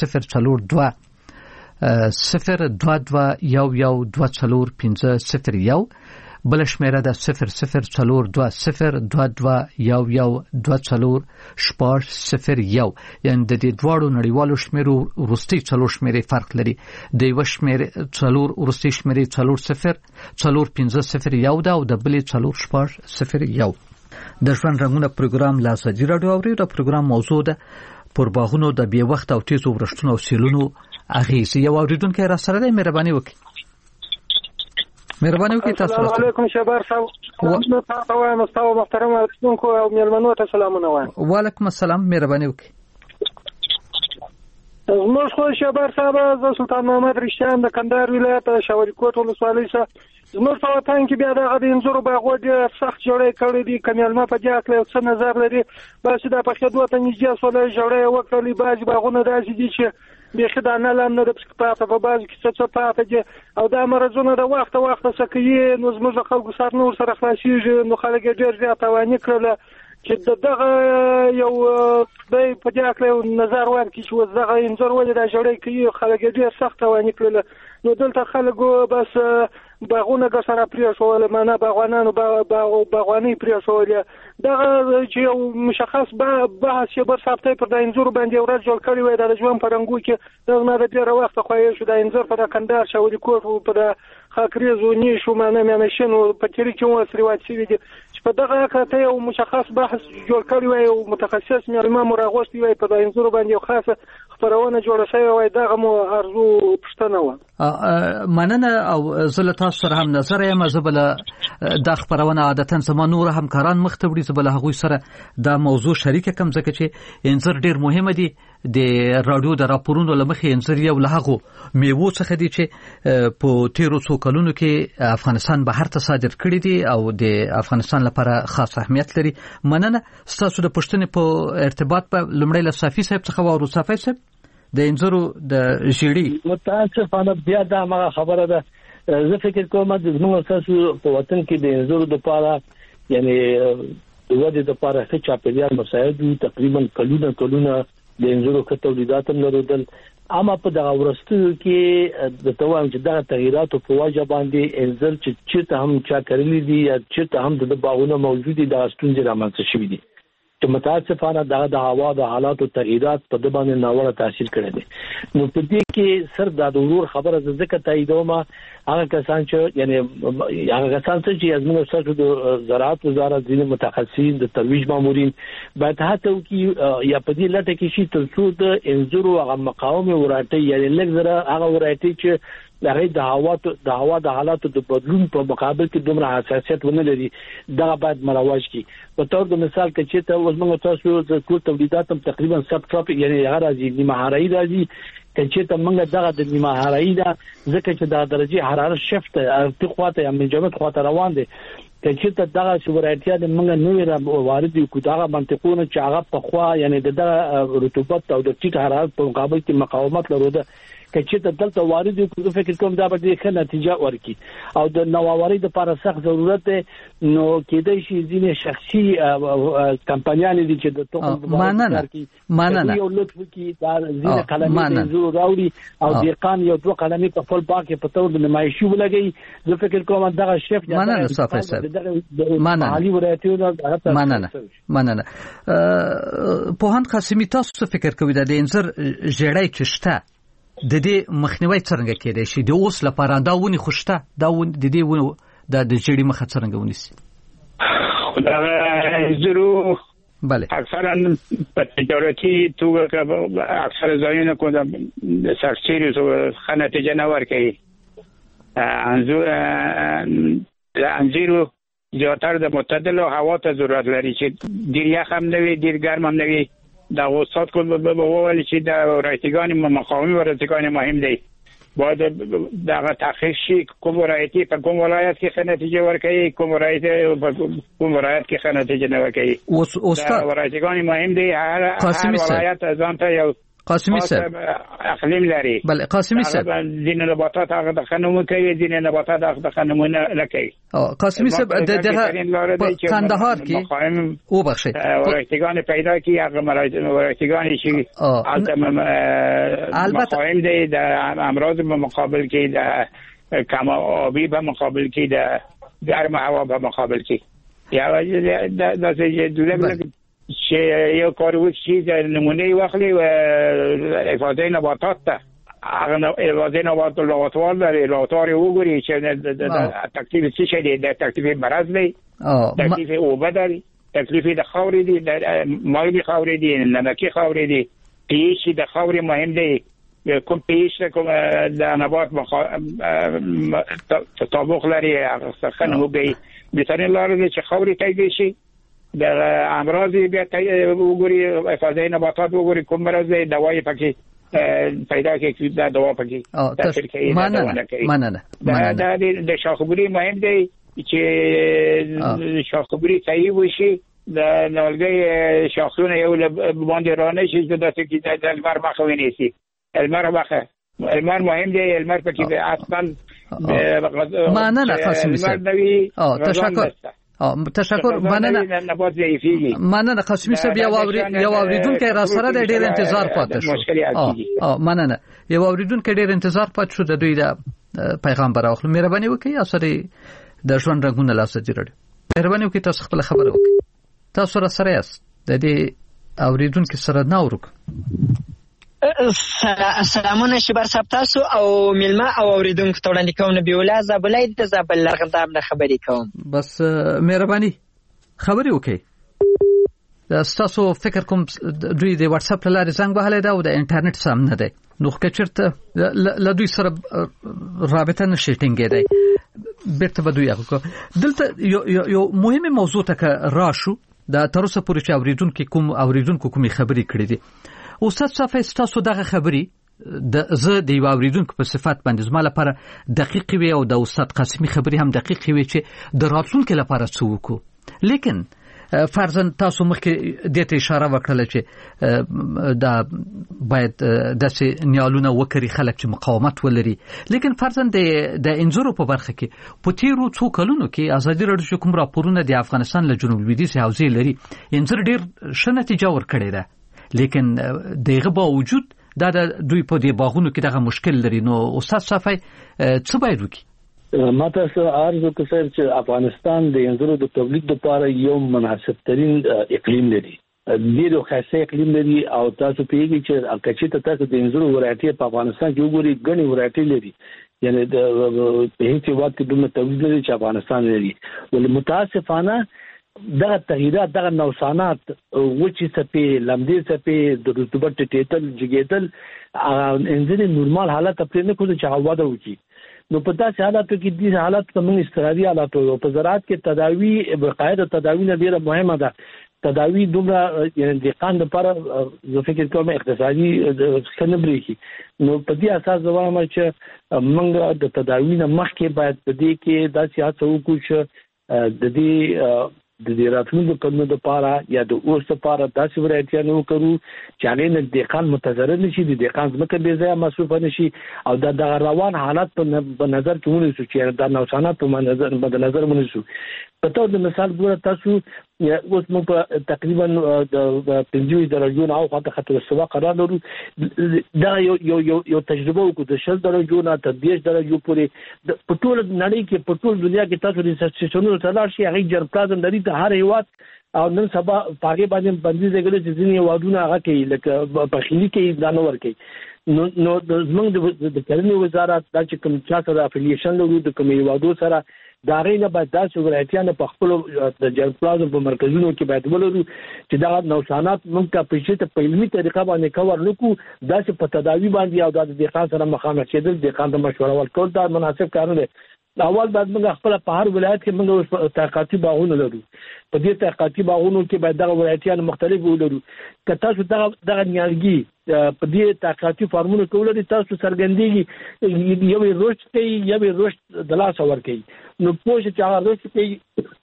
00422211240501 بل شمیره ده 00422211240501. یعنی د دې دواړو نړیوالو شمیرو وروستي څلور شمیرې فرق لري. د یو شمیرې څلور وروستي شمیرې 004501 ده او د بلې 4501. د ژوند رنګونه پروګرام لا ازادي رادیو اوري. د پروګرام موضوع ده پر باغونو د بې وخت او تیزو ورښتونو او سیلونو اغیز. یو اوریدونکو را سره دی، مهرباني وکړئ. السلام علیکم شباب صاحب. تاسو وایم تاسو محترم اوریدونکو او میلمنو ته سلامونه وایم. وعلیکم السلام، مهرباني وکړئ. زموږ خو شباب صاحب زه سلطان محمد رشتیان د کندهار ولایت شاوري کوټ ولسوالۍ څخه زموږ په وطن کې بیا د انځورو باغونه ډېر سخت جوړې کړې دي. کمیلمه په دې اړه څه نظر لري؟ بس دا په خدمت ته نږدې سولې جوړې وکړلې. بعضې باغونه داسې دي چې بیخي دا نه لام نه د پاته په بعضې کې څه پاته دي او دا مرضونه د وخته څه کوي. نو زموږ خلکو سر نور سره خلاصېږي. نو خلک یې ډېر زیات تاواني کړله چې دغه یو په دې اړه نظر ورکړي چې دغه انځور ولې دا جوړې کوي. خلک یې ډېر سخت تاواني کړله. نو دلته خلکو بس باغونه که سره پریښول، معنا باغوانانو باغواني پریښولې. دغه چې یو مشخص بحث یې بر ثابته پر د انځور باندې ورځ جوړ کړی وای د ژوند په رنګو کې دغه نه د ډېر وخت خو یې شو د انځور په کندهار شاوري کوټ په د خاکریزو نیشو معنا مینشنو په تیری کې وو سریوات شوی دي چې په دغه کته یو مشخص بحث جوړ کړی وای او متخصص معلومه مراغوستي وای په د انځور باندې خاصه خبرونه جوړه شوی وای. دغه مو ارزو پښتنه و. مننه او زه له تاسو سره هم نظر یم. زه بل د خبرونه عادتاً زما نور همکاران مخ ته وړي، زه بل هغوی سره دا موضوع شریک کوم ځکه چې انځر ډیر مهمه دي. د رادیو د راپورونو لمخې انځر یو لهغو میوو څخه دي چې په تیرو څو کلونو کې افغانستان بهر ته صادر کړي دي او د افغانستان لپاره خاص اهمیت لري. مننه ستاسو د پښتنې په ارتباط په لمړی له صافي صاحب څخه وورو. صافي صاحب د انځرو د ژیړي متاسفانه بیا دا هغه خبره ده. زه فکر کوم د زموږ تاسو په وطن کې د انځرو د لپاره یعنی د ودې د لپاره څه چاپیریال مساعد دي. تقریبا کلونه د انځرو تولیدات هم لرودل. اما په دغه ورستو کې د توام چې دغه تغیرات په وجه باندې انځر چې ته هم چا کړلې دي یا چې ته هم د باغونو موجود دي د ستونزې رامنځته شوې دي چې متاسفانه د هوا د حالاتو تغیرات په د باندې ناوړه تاثیر کړی دي. نو په دې کې سر د ضرور خبره ځکه تاییدوم هغه کسان چې یعنی هغه کسان چې زموږ سره د زراعت وزارت ځینې متخصصین د ترویج مامورین باید هڅه وکړي یا په دې لټه کې شي تر څو د انځرو هغه مقاوم ورایټي یعنی لږ هغه ورایټي چې د هوا د حالاتو د بدلون په مقابل کې دومره حساسیت ونه لري دا باید مروج کی. په تور د مثال کې چې ته وزمنه تاسو د ټول تولیدات تقریبا سب ټراپیک یعنی هغه راځي نیمه هرایی راځي چې ته موږ دغه د نیمه هرایی دا ځکه چې د درجه حرارت شفت ارتقاته یا منجمد خواته روان دي چې ته دغه شورایتیا د موږ نوې وارد یو دغه منطقونه چې هغه په خوا یعنی د رطوبت او د ټیټ حرارت په مقابل کې مقاومت لري چې ته دلته وارد یو فکر کوم دا به ښه نتیجه ورکړي او د نوآوری لپاره سخت ضرورت دی. نو کېدای شي ځینې شخصي کمپنیانې دي چې د توکو مننه یو لطف کې دا ځینې کلمې زو راوړي او دقیقاً یو دوه کلمې په خپل باغ کې په تور د نمایشي ولګي. زه فکر کوم دغه شیف مننه صافي صاحب مننه په هان قاسمي تاسو فکر کوئ د انځر ژړای چشته د دې مخنیوي څنګه کېدای شي د اوس لپاره دا ونی خوشته دا د دې ونو د جړې مخه څنګه ونیسي دا زرو بله اکثرا په تجارتي توګه اکثر ځایونه کو د سرچینې تو خنته جنور کوي انځرو زیاتره د معتدل هوا ته ضرورت لري چې ډیر یخ هم نه وي ډیر ګرم هم نه وي. دا وسط کو به وویل چې د رایتګان مقاومي ورتګان مهم دی باید دغه تحقیق شي کوم رایتي په کوم ولایت کې څه نتیجه ورکړي کوم رایتي په کوم ولایت کې څه نتیجه نه ورکړي. اوس رایتګان مهم دی هر ولایت ځان ته یو قاسمی صاحب اقلیم لري. بله قاسمی صاحب دین نباتات هغه د خنمو کوي دین نباتات هغه د خنمو نه کوي. قاسمی صاحب دغه کندهار کې او بخښي ورایتګان پیدا کی هغه ورایتګان شي البته مهم دی د امراض په مقابل کې د کم آبی په مقابل کې د گرم هوا په مقابل کې یا د دولت چې یو کار وکړي د نمونه واخلي او افاده نباتات ته هغه افاده نباتات لغاتوار لري لغاتوار وګوري چې د تکلیف څه شي دی د تکلیف مرض دی تکلیف اوبه دی تکلیف د خاورې دی د مایع خاورې دی نمکی خاورې دی پیش د خاورې مهم دی کوم پیش کوم د نبات تطابق لري هغه خنو به بهترین لار دی چې خاورې تایید شي د امراض بیا وګوري افاده نباتات وګوري کوم مرض دی دوايي پکې پیدا کې دا دوا پکې تاثیر کوي مننه دا د شاخبري مهم دی چې شاخبري صحیح وشي د نولګي شاخونه یو باندې رانه شي چې د څه د المر مخه ونیسي المر مهم دی المر پکې اصلا مننه قاسم صاحب تشکر مننه قاسمی صاحب یو اوریدونکو را سره د ډیر انتظار پاتې شو. مننه یو اوریدونکو ډیر انتظار پاتې شو د دوی د پیغام براخلو. مهرباني وکړئ اسره د ژوند رنگونه لاسه جوړ مهرباني وکړئ تاسو خپل خبره وکړئ. تاسو را سره یاست د دې اوریدونکو سره ناورک. سلامونه شبر صاحب تاسو او ملما او اوریدونکو ته وړاندې کوم نبی الله زابلای د زابل لغندام نه خبرې کوم. بس مهرباني خبرې وکړئ. تاسو فکر کوم دوی د واتس اپ لارې زنګ وهلای دا او د انټرنیټ سم نه دی نو که چیرته له دوی سره رابطه نشي ټینګېدای بیرته به دوی هغه دلته یو مهمه موضوع ته راشو د تر اوسه پورې چې اوریدونکو کومې خبرې کړې دي. استاد صافی تاسو دغه خبري زه د یو اوریدونکو په صفت باندې زما لپاره دقیق وي او د استاد قاسمي خبري هم دقیق وي چې د راتلونکو لپاره څه وکړو. لیکن فرضاً تاسو مخکې دې ته اشاره وکړه چې دا باید داسې نیالونه وکړي خلک چې مقاومت ولري. لیکن فرضاً د انځورو په برخه کې په تیرو څو کلونو کې ازادي راډیو چې کوم راپورونه د افغانستان له جنوب لویدیځ حوزې لري انځور ډېر ښه نتیجه ورکړې ده. لیکن دغه باوجود دا د دوی په دې باغونو کې دغه مشکل لري. نو استاد صافی څه باید وکړي؟ ما تاسو ارزو کوم چې افغانستان د انځورو د تولید لپاره یو مناسب ترين اقلیم لري، ډیرو خاصه اقلیم لري او تاسو پیږي چې کچې ته تاسو د انځورو ورایټي په افغانستان کې وګورئ غني ورایټي لري، یعنی د هیڅ وخت دومره تولید لري چې افغانستان لري. ولې متاسفانه دغه تغییرات دغه نوسانات وچې څپې لمدې څپې د رطوبت ټیټل جګېدل انځوري نورمال حالت پرې نه کوي چې هوا ده وکړي. نو په داسې حالاتو کې دې حالات کوم استراحتي حالات او په زراعت کې تداوی بقاعده تداوی نه ډیره مهمه ده. تداوی دومره یعنی د قان لپاره زه فکر کوم اقتصادي خنبري کی. نو په دې اساس زوایم چې موږ د تداوی نه مخکې باید په دې کې داسې هڅه وکړو چې د دې راتلونکو کلونو لپاره یا د اوس لپاره داسې ورایټي نه وکړو چې هغه نه د قان متضرر نشي، د قان ځمکه به ځای مصرف نشي او د روان حالات په نظر کې ونیسو چې د نوسانات په نظر ونیسو. په تاسو د مثال ګوره تاسو اوس موږ په تقریبا د 50 درجو نه او خطر سوا قرار لرو. دا یو تجربه وکړو د 60 درجو نه تر 10 درجو پورې په ټول نړۍ کې په ټول دنیا کې تاسو د سټیشنونو تلل شي هغه جرپلازم لري ته هر هیواد او نن سبا پاګې باندې بندي زګل چې ځینې وادونه هغه کوي لکه په خلی کې دانور کوي. نو زمونږ د کرنې وزارت دا چې کوم چا سره افیلیشن لري د کوم هیوادو سره دا غینه باید داسې ورایټیانه په خپل د جرپلازم په مرکزونو کې باید ولرو چې دا نوسانات موږ په شته په علمي طریقه باندې کور نکو داسې په تداوی باندې او د دقیق سره مخامخ کېدل د قانون مشوره ورکول دا مناسب کار نه دی. اول باید موږ خپل په هر ولایت کې موږ تحقیقاتي باغونه لرو. په دې تحقیقاتي باغونو کې باید دغه ورایټیان مختلف ولرو. که تاسو دغه نیالګي په دې تحقیقاتي فارمونو کې ولري تاسو څرګندېږي یو رشد کوي یو رشد د لاس ور کوي. نو پوه چې هغه رشد کوي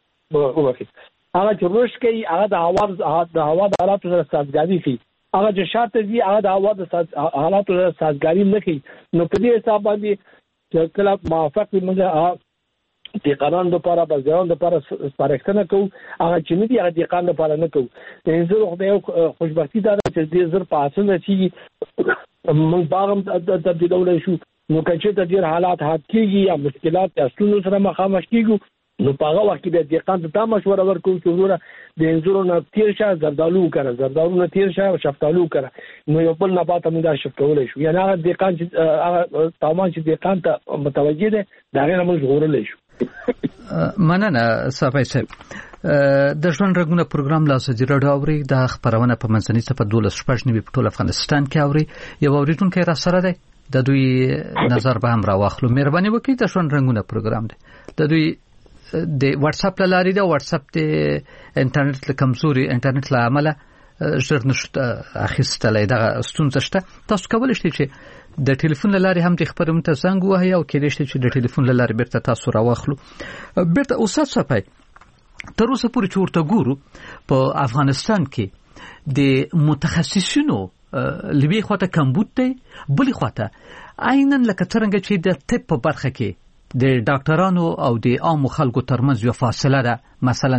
هغه چې رشد کوي هغه د هوا د حالاتو سره سازګاري کوي، هغه چې شاته دي هغه د هوا د حالاتو سره سازګاري نه کوي. نو په دې حساب باندې چې کله موافق موږ د قانون لپاره بازارونو لپاره سپارښتنه کوو هغه چې نه دي هغه د قانون لپاره نه کوو. د انځور خدای خوشبختی دا چې دې زر په اساس چې موږ باغم تبدیلولای شو. نو کچې ته ډیر حالات حاد کیږي یا مشکلات یا ستونزو سره مخامخ کیږي نو په هغه وخت کې د قانون ته مشوره ورکوو چې وروره د انځورو نه تیر شه زردالو وکړه، زردالو نه تیر شه شفتالو وکړه. نو یو بل نبات هم دا شفت کولای شو. یعنی هغه د قانون چې هغه تمام چې د قانون ته متوجه ده دا غیر موږ غوړلای شو. مننه صافی صاحب. د ژوند رګونه پروګرام لا ازادي راډیو اوري د خبرونه په منځنۍ صفه 12 په ټول افغانستان کې اوري. یو اوریدونکو را سره دی د دوی نظر به هم راواخلو. مهرباني وکړئ د ژوند رګونه پروګرام دی د دوی د واتس اپ لاري دا واتس اپ د انټرنیټ له کمزوري انټرنیټ له عمله ژر نشته اخیستلای دا ستونزه شته. تاسو کولی شئ چې د ټلیفون لاري هم د خبرونه ته زنګ وهي او کېدای شي چې د ټلیفون لاري بیرته تاسو راواخلو. بیرته استاد صافی تر اوسه پورې چې ورته ګورو په افغانستان کې د متخصصینو لوی خواته کمبود دی، بلې خواته عیناً لکه څرنګه چې د طب په برخه کې د ډاکټرانو او د عامو خلکو ترمنځ یو فاصله ده. مثلا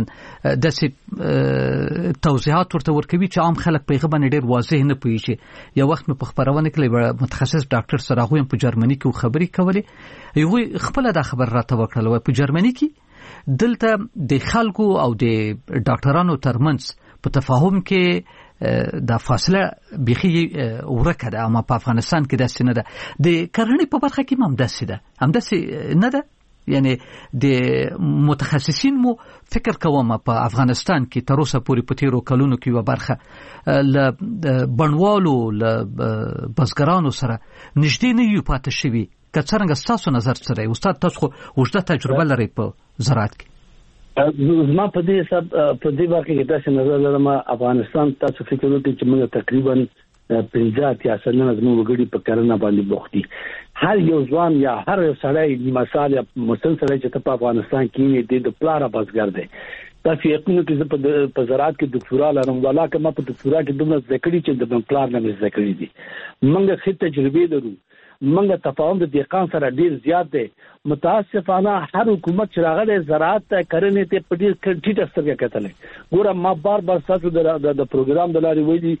داسې توضیحات ورته ورکوي چې عام خلک په هغه باندې ډېر واضح نه پوهېږي. یو وخت مې په خبرونه کې متخصص ډاکټر سره هغوی هم په جرمني کې خبرې کولې. هغوی خپله دا خبر راته وکړله په جرمني کې دلته د خلکو او د ډاکټرانو ترمنځ په تفاهم کې دا فاصله بيخي ورکه ده. اما په افغانستان کې داسې نه ده. د کرنې په برخه کې هم داسې ده، هم داسې نه ده. یعنی د متخصصین مو فکر کوم په افغانستان کې تر اوسه پورې په تیرو کلونو کې یو برخه ل بڼوالو ل بزګرانو سره نږدې نه یو پاتې شوی. که څنګه تاسو نظر سره استاد تاسو وجده تجربه لري په زراعت کې؟ زما په دې حساب په دې برخه کې تاسو نظر لرم افغانستان تاسو فکر وکړئ چې موږ تقریبا 15 یا سنن زموږ وګړي په کرنه باندې بوختي. هر یو ځوان یا هر یو سړی مثال یا مسن سړی چې په افغانستان کې د پلار بازګر دی. تاسو یقینو کې په زراعت کې دکتورا لرم، ولا که ما په دکتورا کې دومره ذکرې چې د پلار نه مې ذکرې دي. موږ ښه تجربه لرو، موږ تفاهم د دهقان سره ډیر زیات دی. متاسفانه هر حکومت چې راغلی زراعت ته کرنې ته په ډیر ټیټه سترګه کتلې. ګوره ما بار تاسو د پروګرام د لارې ویلي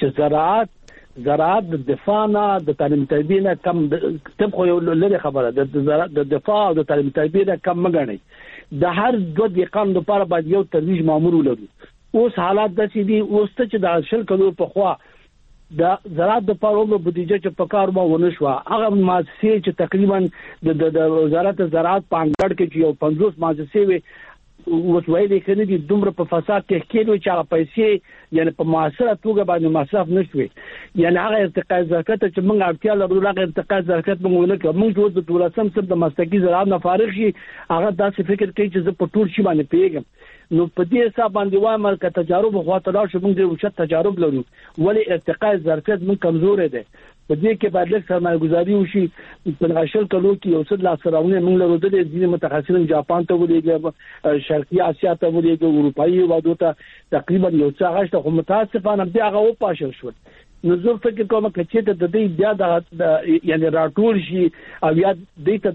چې زراعت د دفاع نه د تعلیم تربیه نه کم تم خو یو لري خبره د دفاع او د تعلیم تربیه نه کم مګنئ. د هر دوه دقیقان لپاره باید یو ترویج مامور ولرو. اوس حالات داسې دي اوس ته چې د 10 کلو په خوا د زراعت د پاره بودیجه چې په کار ما ونه شو، هغه مؤسسې چې تقریبا د وزارت زراعت په انګړ کې یو 50 مؤسسې وي وسوي کنه دي دومره په فساد کې کېدو چې هغه پیسې یعنی په معاصره توګه باندې مصرف نشوي. یعنی هغه ارتقاء ظرفیت چې موږ اړتیا لرو هغه ارتقاء ظرفیت موږ نه کوو. موږ د 12 سم د مسلکي زراعت نه فارغ شي هغه داسې فکر کوي چې زه په ټول شي باندې پیګم. نو په دې حساب باندې وایم چې تجارب خو ته لا شو موږ د وشت تجارب لرو ولی ارتقاء ظرفیت موږ کمزور دي. په دې کې باید لږ سرمایه گذاري وشي. په 10 کلو کې یو څه لا سراونه موږ لرو د دې متخصصین جاپان ته ولېږي، شرقي اسیا ته ولېږي، اروپایي هیوادو ته تقریبا یو څه غشته. خو متاسفانه بیا هغه و پاشل شو. نو زه فکر کوم چې د دې بیا د یعنی راټول شي او یا د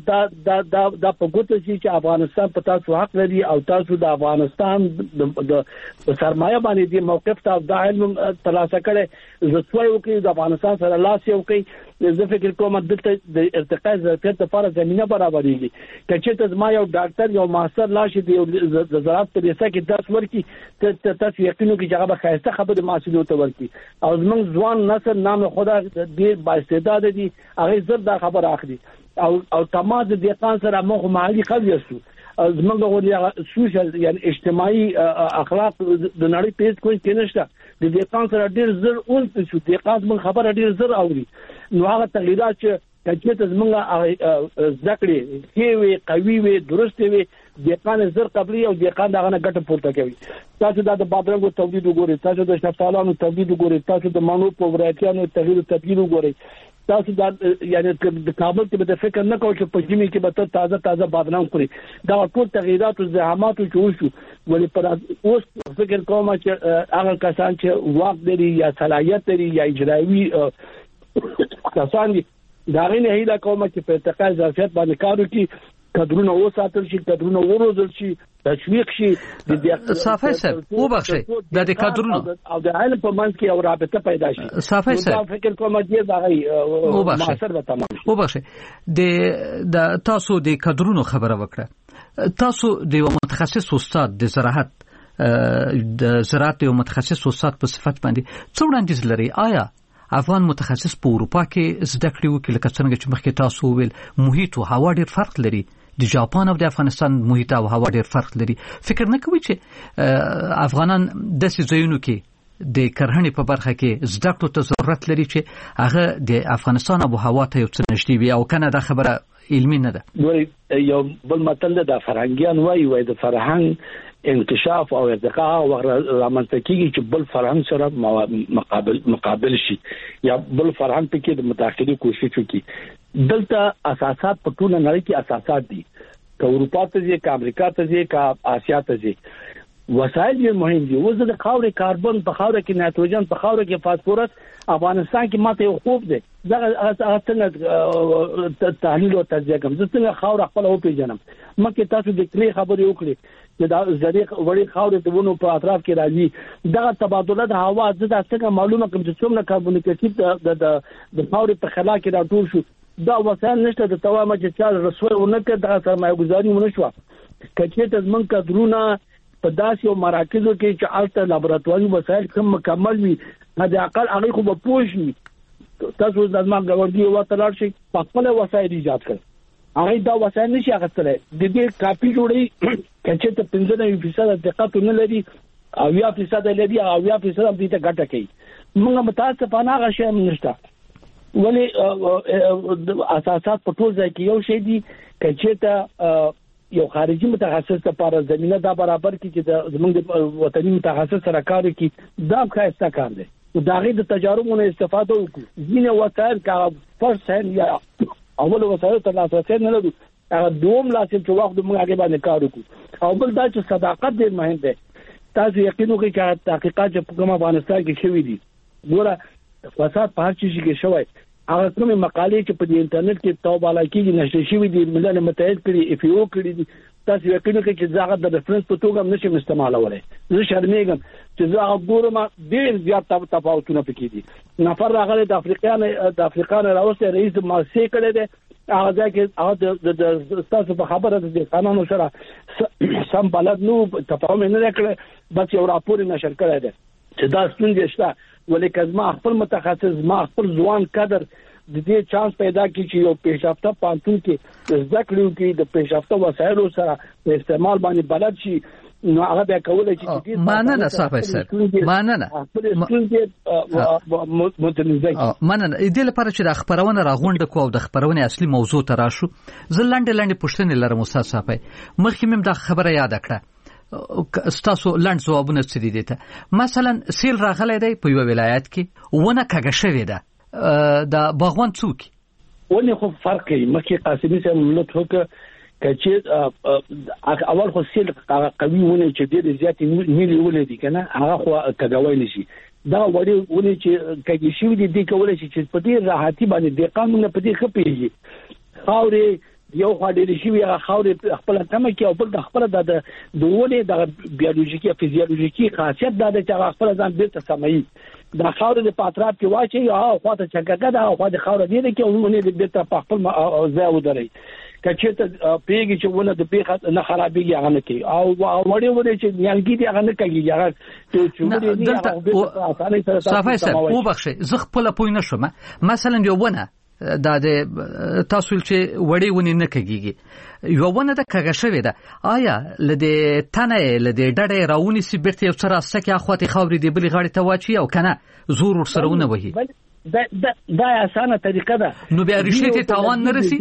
دا په ګوته شي چې افغانستان په تاسو حق لري او تاسو د افغانستان د سرمایه باندې د موقف ته د علم ترلاسه کړي زسوي وکي د افغانستان سره لاس یو کوي. زه فکر کوم د ارتقاء ظرفیت لپاره زمينه برابرېږي. کچې ته ما یو ډاکټر یو ماستر لاشي د زراعت په لیسه کې درس ورکي تاسو یقینو کې هغه به خاصه خبره محصول ته ورکي. او زمونږ ځوان نسل نام خدا ډیر با استعداد دي، هغه زر دا خبر اخلي او تمام د دهقان سره مخ مالي خبرې استو زمونږ غوډه سوشل یعنی اجتماعي اخلاق د نړۍ پیژ کوی کېنشته. د دهقان سره ډیر زر اول څه دهقان من خبره ډیر زر اوري. نو هغه تغیرات چې کچې زمونږ ذکرې کیوي قوي وي درست وي دهقان زر قبلي او دهقان دغه نه ګټه پورته کوي. تاسو د بادرنګو تولید وګورئ، تاسو د شفتالو تولید وګورئ، تاسو د مانو په ورایتیانو تبدیل وګورئ، تاسو د یعنی د کابل کې به فکر نه کوئ چې په جمی کې به تازه بادرنګ خوري. دا ټول تغیرات او زحمات چې وشو ولې پر اوس فکر کوم چې هغه کسان چې واک لري یا صلاحیت لري یا اجرایي کسان دي دا غوښنه هیله کوم چې په ارتقاء ظرفیت باندې کار وکړي، کډرونه وساتل شي، کډرونه وروزل شي، تشویق شي. د صافي صاحب وبخښئ د کډرونو او د علم په منځ کې او رابطه پیدا شي. صافي صاحب فکر کوم چې دا غي معاصر به تمام شي. وبخښئ د تاسو د کډرونو خبره وکړه. تاسو د متخصص استاد د زراعت یو متخصص استاد په صفت باندې څو وړاندیز لري؟ آیا افغان متخصص په اروپا کې زده کړې وکړي لکه څنګه چې مخکې تاسو ویل محیط او هوا ډېر فرق لري، د جاپان او د افغانستان محیط او هوا ډېر فرق لري؟ فکر نه کوي چې افغانان د سيزونو کې د کرهڼې په برخه کې زده کړو ته ضرورت لري چې هغه د افغانستان او هوا ته یو څه نشي وي او کنه دا خبره علمي نه ده؟ یو بل متل د فرهنګيان وایي د فرهنګ انکشاف او ارتقاء او رامنځته کیږي چې بل فرهنګ سره مقابل شي یا بل فرهنګ ته کې د مداخلي کوشش وکړي. دلته اساسات په ټول نړۍ کې اساسات دي، که اروپا ته ځي، که امریکا ته ځي، که آسیا ته ځي. وسایل یې مهم دي. اوس د خاورې کاربن په خاورې کې نایتروجن په خاورې کې فاسفورس افغانستان کې ماته یو خوب دی. دا څنګه تحلیل او تجزیه کوم زه څنګه خاور خپل او پیژنم. مکه تاسو د کلی خبرې وکړي چې دا زریخ وړي خاورې ته ونه په اطراف کې راځي. دا تبادله د هوا د څنګه معلومه کوم چې څومره کاربن ډای اکساید د خاورې په خلا کې راټول شو. دا وسایل نشته د توامه چې چا رسول ونکړ د سرمایه گذاري ونه شو. کچې ته زمونږ کډرونه په داسې یو مراکزو کې چې الته لابراتواري وسایل کم مکمل وي د اقل هغه خو به پوښي. تاسو د ځما غوړدي او تلار شي په خپل وسایل ایجاد کړ. هغه دا وسایل نشي اخیستلای. د دې کاپی جوړي کچې ته 15% دقت نه لري او 10% لري او 10% دې ته ګټه کوي. موږ متاسفانه هغه شی نشته. ولی اساسات په ټول ځای کې یو شی دي. کچې ته یو خارجي متخصص لپاره زمينه دا برابر کی چې زمونږ وطني متخصص سره کار کوي. دا خاصه کار دی. دا غي د تجاربونو استفاده وکړو ځینې وسایل کا فرست هند یا اول وسایل ته لاسرسي نه لرو هغه دوم لاسه چې وخت موږ هغه باندې کار وکړو او بل دا چې صداقت ډېر مهم دی تاسو یقین وکړئ چې تحقیقات چې په کوم افغانستان کې شوي دي ګوره فساد په هر چیز کې شوی هغه کومه مقالې چې په انټرنیټ کې توباله کېږي نشته شوی دي ملل متحد کړي اف یو کړي دي تاسو یقین وکړئ چې زاغه د ریفرنس په توګه نشم استعمالولای زه شرمېږم چې زه ګورم ډېر زیات تفاوتونه پکې دي نفر راغلی د افریقا راوسته رئیس مؤسسې کړی دی هغه ځکه هغه د تاسو په خبره د قانون سره سم بلد نو تفاهم نه کړی بس یو راپور نشر کړی دی چې دا ستونزې شته ولې کزما خپل متخصص ما خپل ځوان کادر د دې چانس پیدا کی چې یو پیشرفته پانتون کې زده کړو کې د پیشرفته وسایلو سره په استعمال باندې بلد شي نو هغه به کولای شي چې مننه صاحب سر مننه مننه دې لپاره چې د خبرونه راغونډه کو او د خبرونه اصلي موضوع ته راشو زه لاندې پوښتنې لرم استاد صاحب مخکې مم د خبره یاد کړه ستاسو لاند ځوابونه څه دي ته مثلا سیل راغلی دی په یو ولایت کې ونه کګه شوې ده د باغوان څوک ونه خو فرق کوي مکه قاسمي سره ملت هوکه کچې اول خو سیل قوي ونه چې ډېر زیات نیلی ولې دي کنه هغه خو کګوي نشي دا وړي ونه چې کګي شي دي کولای شي چې په دې راحتي باندې د قانون په دې خپېږي خاورې یو خاډې شي یا خاورې خپل تمه کې او بل د خپل د ونه د بیولوژیکي فزیولوژیکي خاصیت د خپل ځان بیرته سمي د خاورې په اطراف کې واچي او خواته چکګه دا خو د خاورې دی کې ونه د بیرته په خپل ځای ودرې کچې ته پیګي چې ونه د پیخه نه خرابېږي هغه نه کوي او وړي چې نیالګي دی هغه نه کوي هغه چې صافي سره او بخښه زه خپل پوی نشم مثلا یو ونه دا د تاسو چې وړي ونی نه کېږي یو ونه د کګه شوې ده آیا لدې تنه لدې ډډه راونی سی بیرته یو سره سکه اخواتي خاورې دی بلی غاړي ته واچي او کنه زور ورسرهونه وهي دا اسانه طریقه ده نو بیا ریشته تاوان نه رسی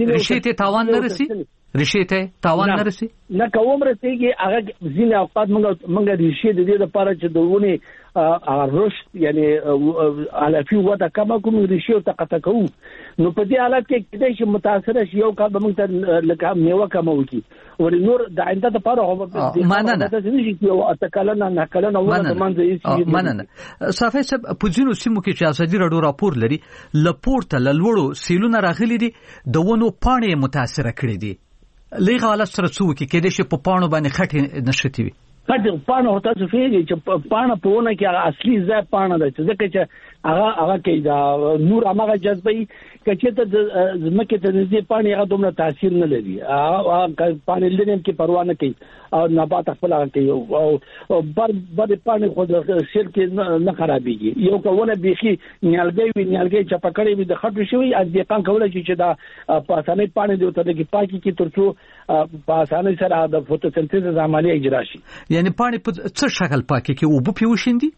نه کوم رسیږي هغه ځینې اوقات موږ ریشته د دې لپاره چې دونه رشد یعنی علافي ودا کما کوم ریشته تقطع کوو نو په دې حالت کې کله چې متاثر شي یو کال به موږ ته لکه میوه کمو کی ور نور د آینده لپاره هو مننه یو اتکلنه نه کلنه ودا مننه صافي سب پوجینو سیمو کې چې ازادي راډیو راپور لري لپورته لوړو سیلونه راغلي دي دونو پاڼې متاثر کړې دي لږه حالت سره څو کې کېدې چې په پاڼو باندې خټې نشتی وي کله پاڼه هوته څه فيږي چې پاڼه په ونه کې اصلي ځای پاڼه ده چې ځکه چې هغه کې دا نور هغه جذبي کچې ته زمکه ته دې پاڼه هغه دومره تاثیر نه لري هغه پاڼه لنیم کې پروا نه کوي او نبات خپل کوي او بر پاڼه خو د سیر کې نه خرابېږي یو کوونه بيخي نیالګي چې پکړې وي د خټو شوی از دې پان کولای چې دا په اسانه پاڼه دی ته کې پاکي کې ترڅو په اسانه سره د فوټوسنتز عملیه اجرا شي یعنی پاڼه په څه شکل پاکي کې او په پیوشندي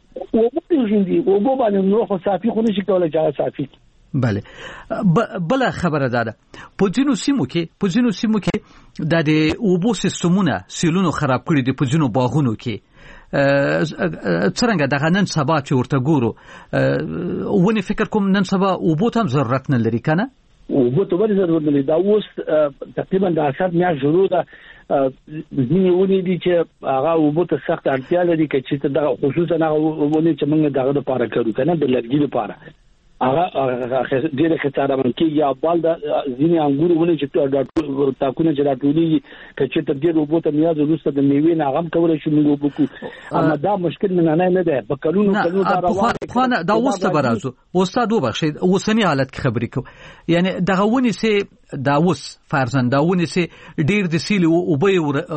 او باندې نو خو صافي خو نشي کولای چې صافي بله بل خبره ده په ځینو سیمو کې د اوبو سیستمونه سیلونو خراب کړي دي په ځینو باغونو کې څنګه د نن سبا چې ورته ګورو ونی فکر کوم نن سبا اوبو ته ضرورت نه لري کنه اوبو ته ولې ضرورت نه لري دا اوس تقریبا د اثر میا شروع ده ځینې ونی دي چې هغه اوبو ته سخت اړتیا لري چې دا خصوصا هغه ونی چې موږ دغه لپاره کړو کنه د لرګي لپاره هغه ډېر خطر باندې یا بال د ځینې انګور ونی چې تاکونه چې راټولي چې ته ډېر اوبو ته نیاز ورسته د میوې نه غم کولای شي موږ وبکو اما دا مشکل نه ده په کلونو دا روان دا وسته برازو استاد وبخښید اوسنی حالت کې خبرې کو یعنی دغه ونی سي دا اوس فرضاً دا ونی سي ډېر د سیل او به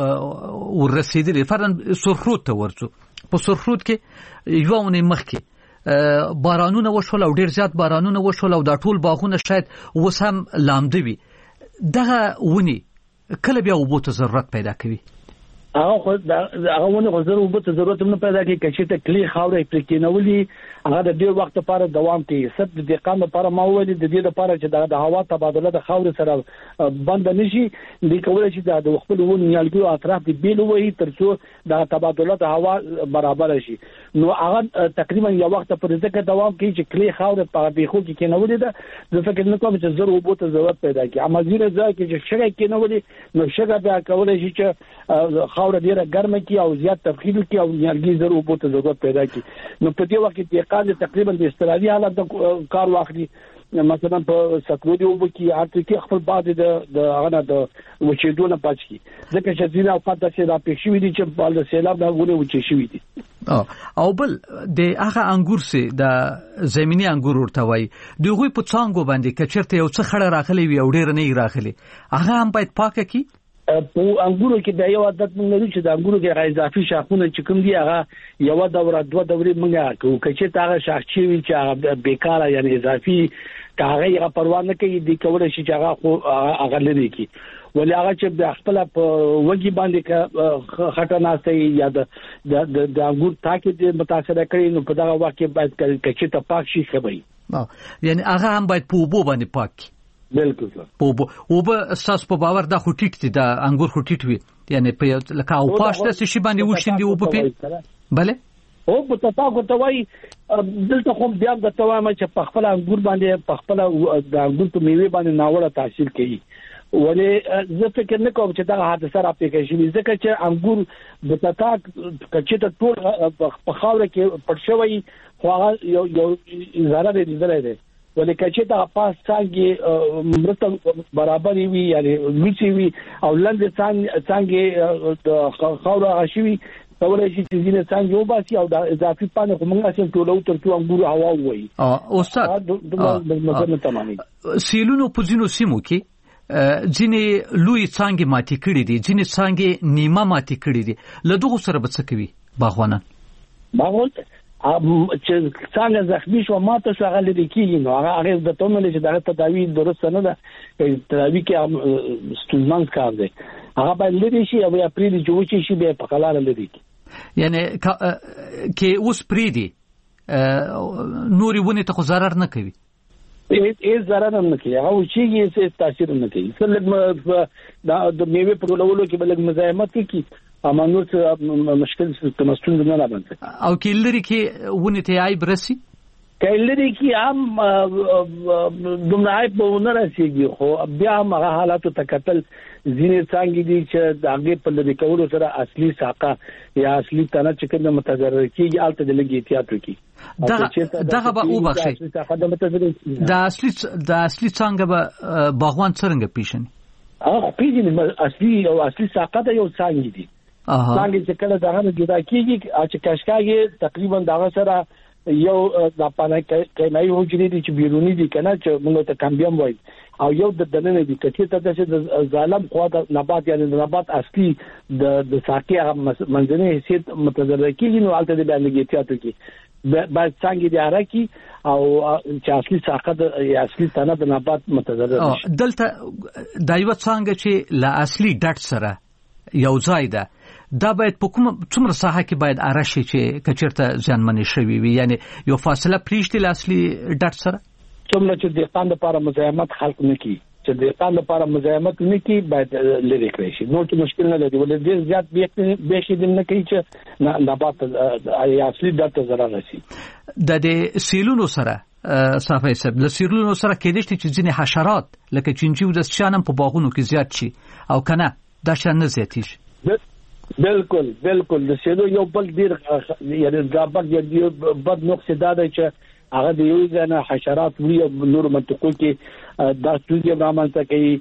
ورسېدلې فرضاً سرخروت ته ورڅو په سرخروت کې یو ونی مخ کې بارانونه وشول او ډیر زیات بارانونه وشول او دا ټول باغونه شاید وسم لامده وي دغه ونی کله بیا وبو ته ضرورت پیدا کوي هغه ونه غوړ او په ضرورت نه پیدا کوي چې ته کلی خاورې پرې کېنولي هغه د ډیر وخت لپاره دوام کوي سب د دقیقان لپاره ما ویل د دې لپاره چې د هوا تبادله د خاورې سره بند نشي د کولای چې د خپل ون نیالګي اطراف دی بیل وي ترڅو د تبادله د هوا برابر شي نو هغه تقریبا یو وخت پر ځکه دوام کوي چې کلی خاورې په بیخو کې کېنولي ده د فکر نه کوم چې ضرورت بوته ضرورت پیدا کوي اما ځینې ځای کې چې شګه کېنولي نو شګه بیا کولای شي چې خاور ډیره ګرمه کی او زیات تفخیم کی او نیالګي ضرورت بوته ضرورت پیدا کی نو په دې وخت کې قاضي تقریبا د استرالي حالت کار واخلي مثلا په سکرودي او کې اته کې خپل بعد د هغه د وچېدو نه پاتې کی ځکه چې ځینې اوقات چې را پېښ شوی دي چې په سیلاب نه غوړي وچې شوی دي او بل د هغه انګور سي د زميني انګور ورته وای دغه په څنګه باندې کچرته یو څه خړه راغلي وي او ډیر نه راغلي هغه هم باید پاکه کی په انګورو کې د یو عادت موږ لرو چې د انګورو کې اضافي شاخونه چې کوم دي هغه یو دوره دوه دورې موږ کوو چې هغه شاخچې وي چې هغه بیکاره یعنی اضافي کاغه پروا نه کوي د کول شي چې هغه لري کی ولې هغه چې د خپل په وګي باندې خټه ناشته یا د انګور تاکي د متاثر کړي نو په دغه واقع باید چې ته پاک شي خبري یعنی هغه هم باید په وبو باندې پاک بالکل او به اساس په باور د خټیټ دي د انګور خټیټ وي یعنی په لکه او پاشته شي باندې وښیندي او په bale او په تاسو ته وای دلته خو بیا د توامه چې په خپل انګور باندې په خپل د انګور په میوه باندې ناوړه تاثیر کوي ولې زه فکر نه کوم چې دا حادثه را پیښ شي ځکه چې انګور د تاک کچته ټول په خاور کې پټ شوی خو هغه یو زړه دی درې ولې کچې ته پاس څنګه مرته برابر وي یعنی لوڅي وي او لاندې څنګه د خاور غشوي تولې چې ځینې څنګه وباسي او د اضافي پانه کومه چې ټولو ترڅو انګور هوا وي استاد سیلونو په ځینو سیمو کې ځینې لوی څنګه ماتي کړي دي ځینې څنګه نیمه ماتي کړي دي له دغه سره به څه کوي باغوان چې څنګه زخمی شو ماته شو هغه لري کیږي نو هغه د تومل چې دا تداوی درست نه ده تداوی کې ستونزمن کار دی هغه باید لري شي او اپریل جوړ شي به په خلال لري یعنی کې اوس پریدي نوري ونه ته ضرر نه کوي هیڅ ضرر نه کوي هغه چې هیڅ تاثیر نه کوي څلګ د میوه په ډولولو کې بلګ مزاحمت کوي اما نو څه مشکل څه مستون نه لابنځي او کلری کې ونه ته آی برسي کلری کې هم دومره په ونه راسيږي خو بیا هم هغه حالات ته قتل ځینې څنګه دي چې د هغه په لری کولو سره اصلي ساقه یا اصلي تنه چې کوم متضرر کیږي الته د لګي احتیاط وکړي دغه به او بخشي د اصلي څنګه به باغوان څنګه پیښني هغه پیږي اصلي ساقه د یو څنګه دي څنګه چې کله دغه جدا کیږي چې کشکاږي تقریبا دغه سره یو د پانه کینای حجرې دي چې بیرونی دي کنه چې موږ ته کمبیم وایي او یو د دننه دي چې ته د ظالم خو د نبات یعنی د نبات اصلي د ساقي منځنی حیثیت متضرر کیږي نو البته د باندې احتیاط وکړي بعد څنګه دی راکی او چې اصلي ساقه د اصلي تنه د نبات متضرر شي دلته دایو څنګه چې لا اصلي ډټ سره یو ځای ده دا باید په کوم څومره ساحه کې باید ارشي چې کچرته ځانمنې شوي وي یعنی یو فاصله پریشتي اصلي ډټ سره څومره چې د قاند لپاره مزاحمت خلق نه کی چې د قاند لپاره مزاحمت نه کی باید لری کړی شي نو چې مشکل نه لري ولې ډیر زیات به شي د نه کوي چې نبات اصلي ډټ ضرر راسي د سیلونو سره صافي سب د سیلونو سره کې دي چې ځینې حشرات لکه چینجی او د شانم په باغونو کې زیات شي او کنه دا شان نه زیات شي بالکل د سیلو یو بل ډیر یعنی دا یو بد نقص دا دی چې هغه د یو ځنه حشرات وی نور منطقو کې دا ستونزې رامنځته کوي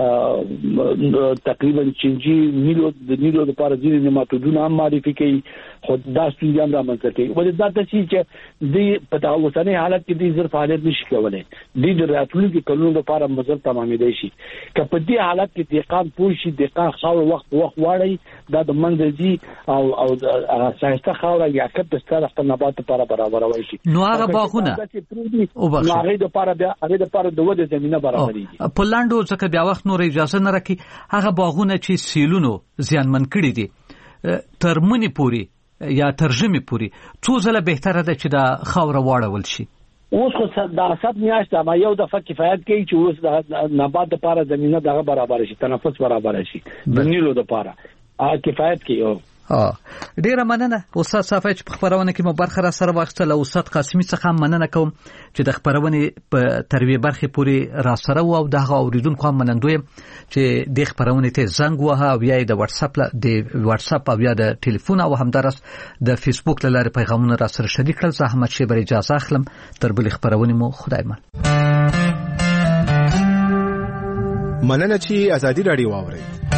تقریبا چینجی نیلو د پاره ځینې نماتودونه هم معرفي کوي خو دا ستونزې هم رامنځته کوي ولې دا چې د په اوسنۍ حالت کې د زر فعالیت نشي کولای د راتلونکي کلونو لپاره مزل تمامېدای شي که په دې حالت کې دقیقاً پوه شي دقیقاً خاور وخت واړی دا د منځي او ساينسته خاور یا کټ ستاره خپل نبات لپاره برابروي شي نو هغه باغونه او هغه د لپاره د وده زمينه برابرېږي په لاندو ځکه بیا وخت نور اجازه نه راکې هغه باغونه چې سیلونو زیانمن کړي دي تر منی پوری یا ترجمه پوری څو ځله بهتره ده چې دا خاوره واړول شي؟ اوس خو د حساب میاشت ما یو دفعه کفایت کوي چې اوس د نبات لپاره زمينه دغه برابر شي، تنفس برابر شي، د نیلو لپاره کفایت کوي. ډیره مننه استاد صافی چې په خبرونه کې مو برخه را سره واخیستله. استاد قاسمی څخه مننه کوم چې د خبرونې په ترویج برخه پوری را سره او دغه اوریدونکو هم منندوی چې د خبرونې ته زنګ وها او یا د واتس اپ او یا د ټلیفون او همدارس د فیسبوک لاره پیغامونه را سره شریک کړل. زه احمد شیبر اجازه اخلم تر بل خبرونه مو خدای مان. مننه چې ازادي رادیو واوري.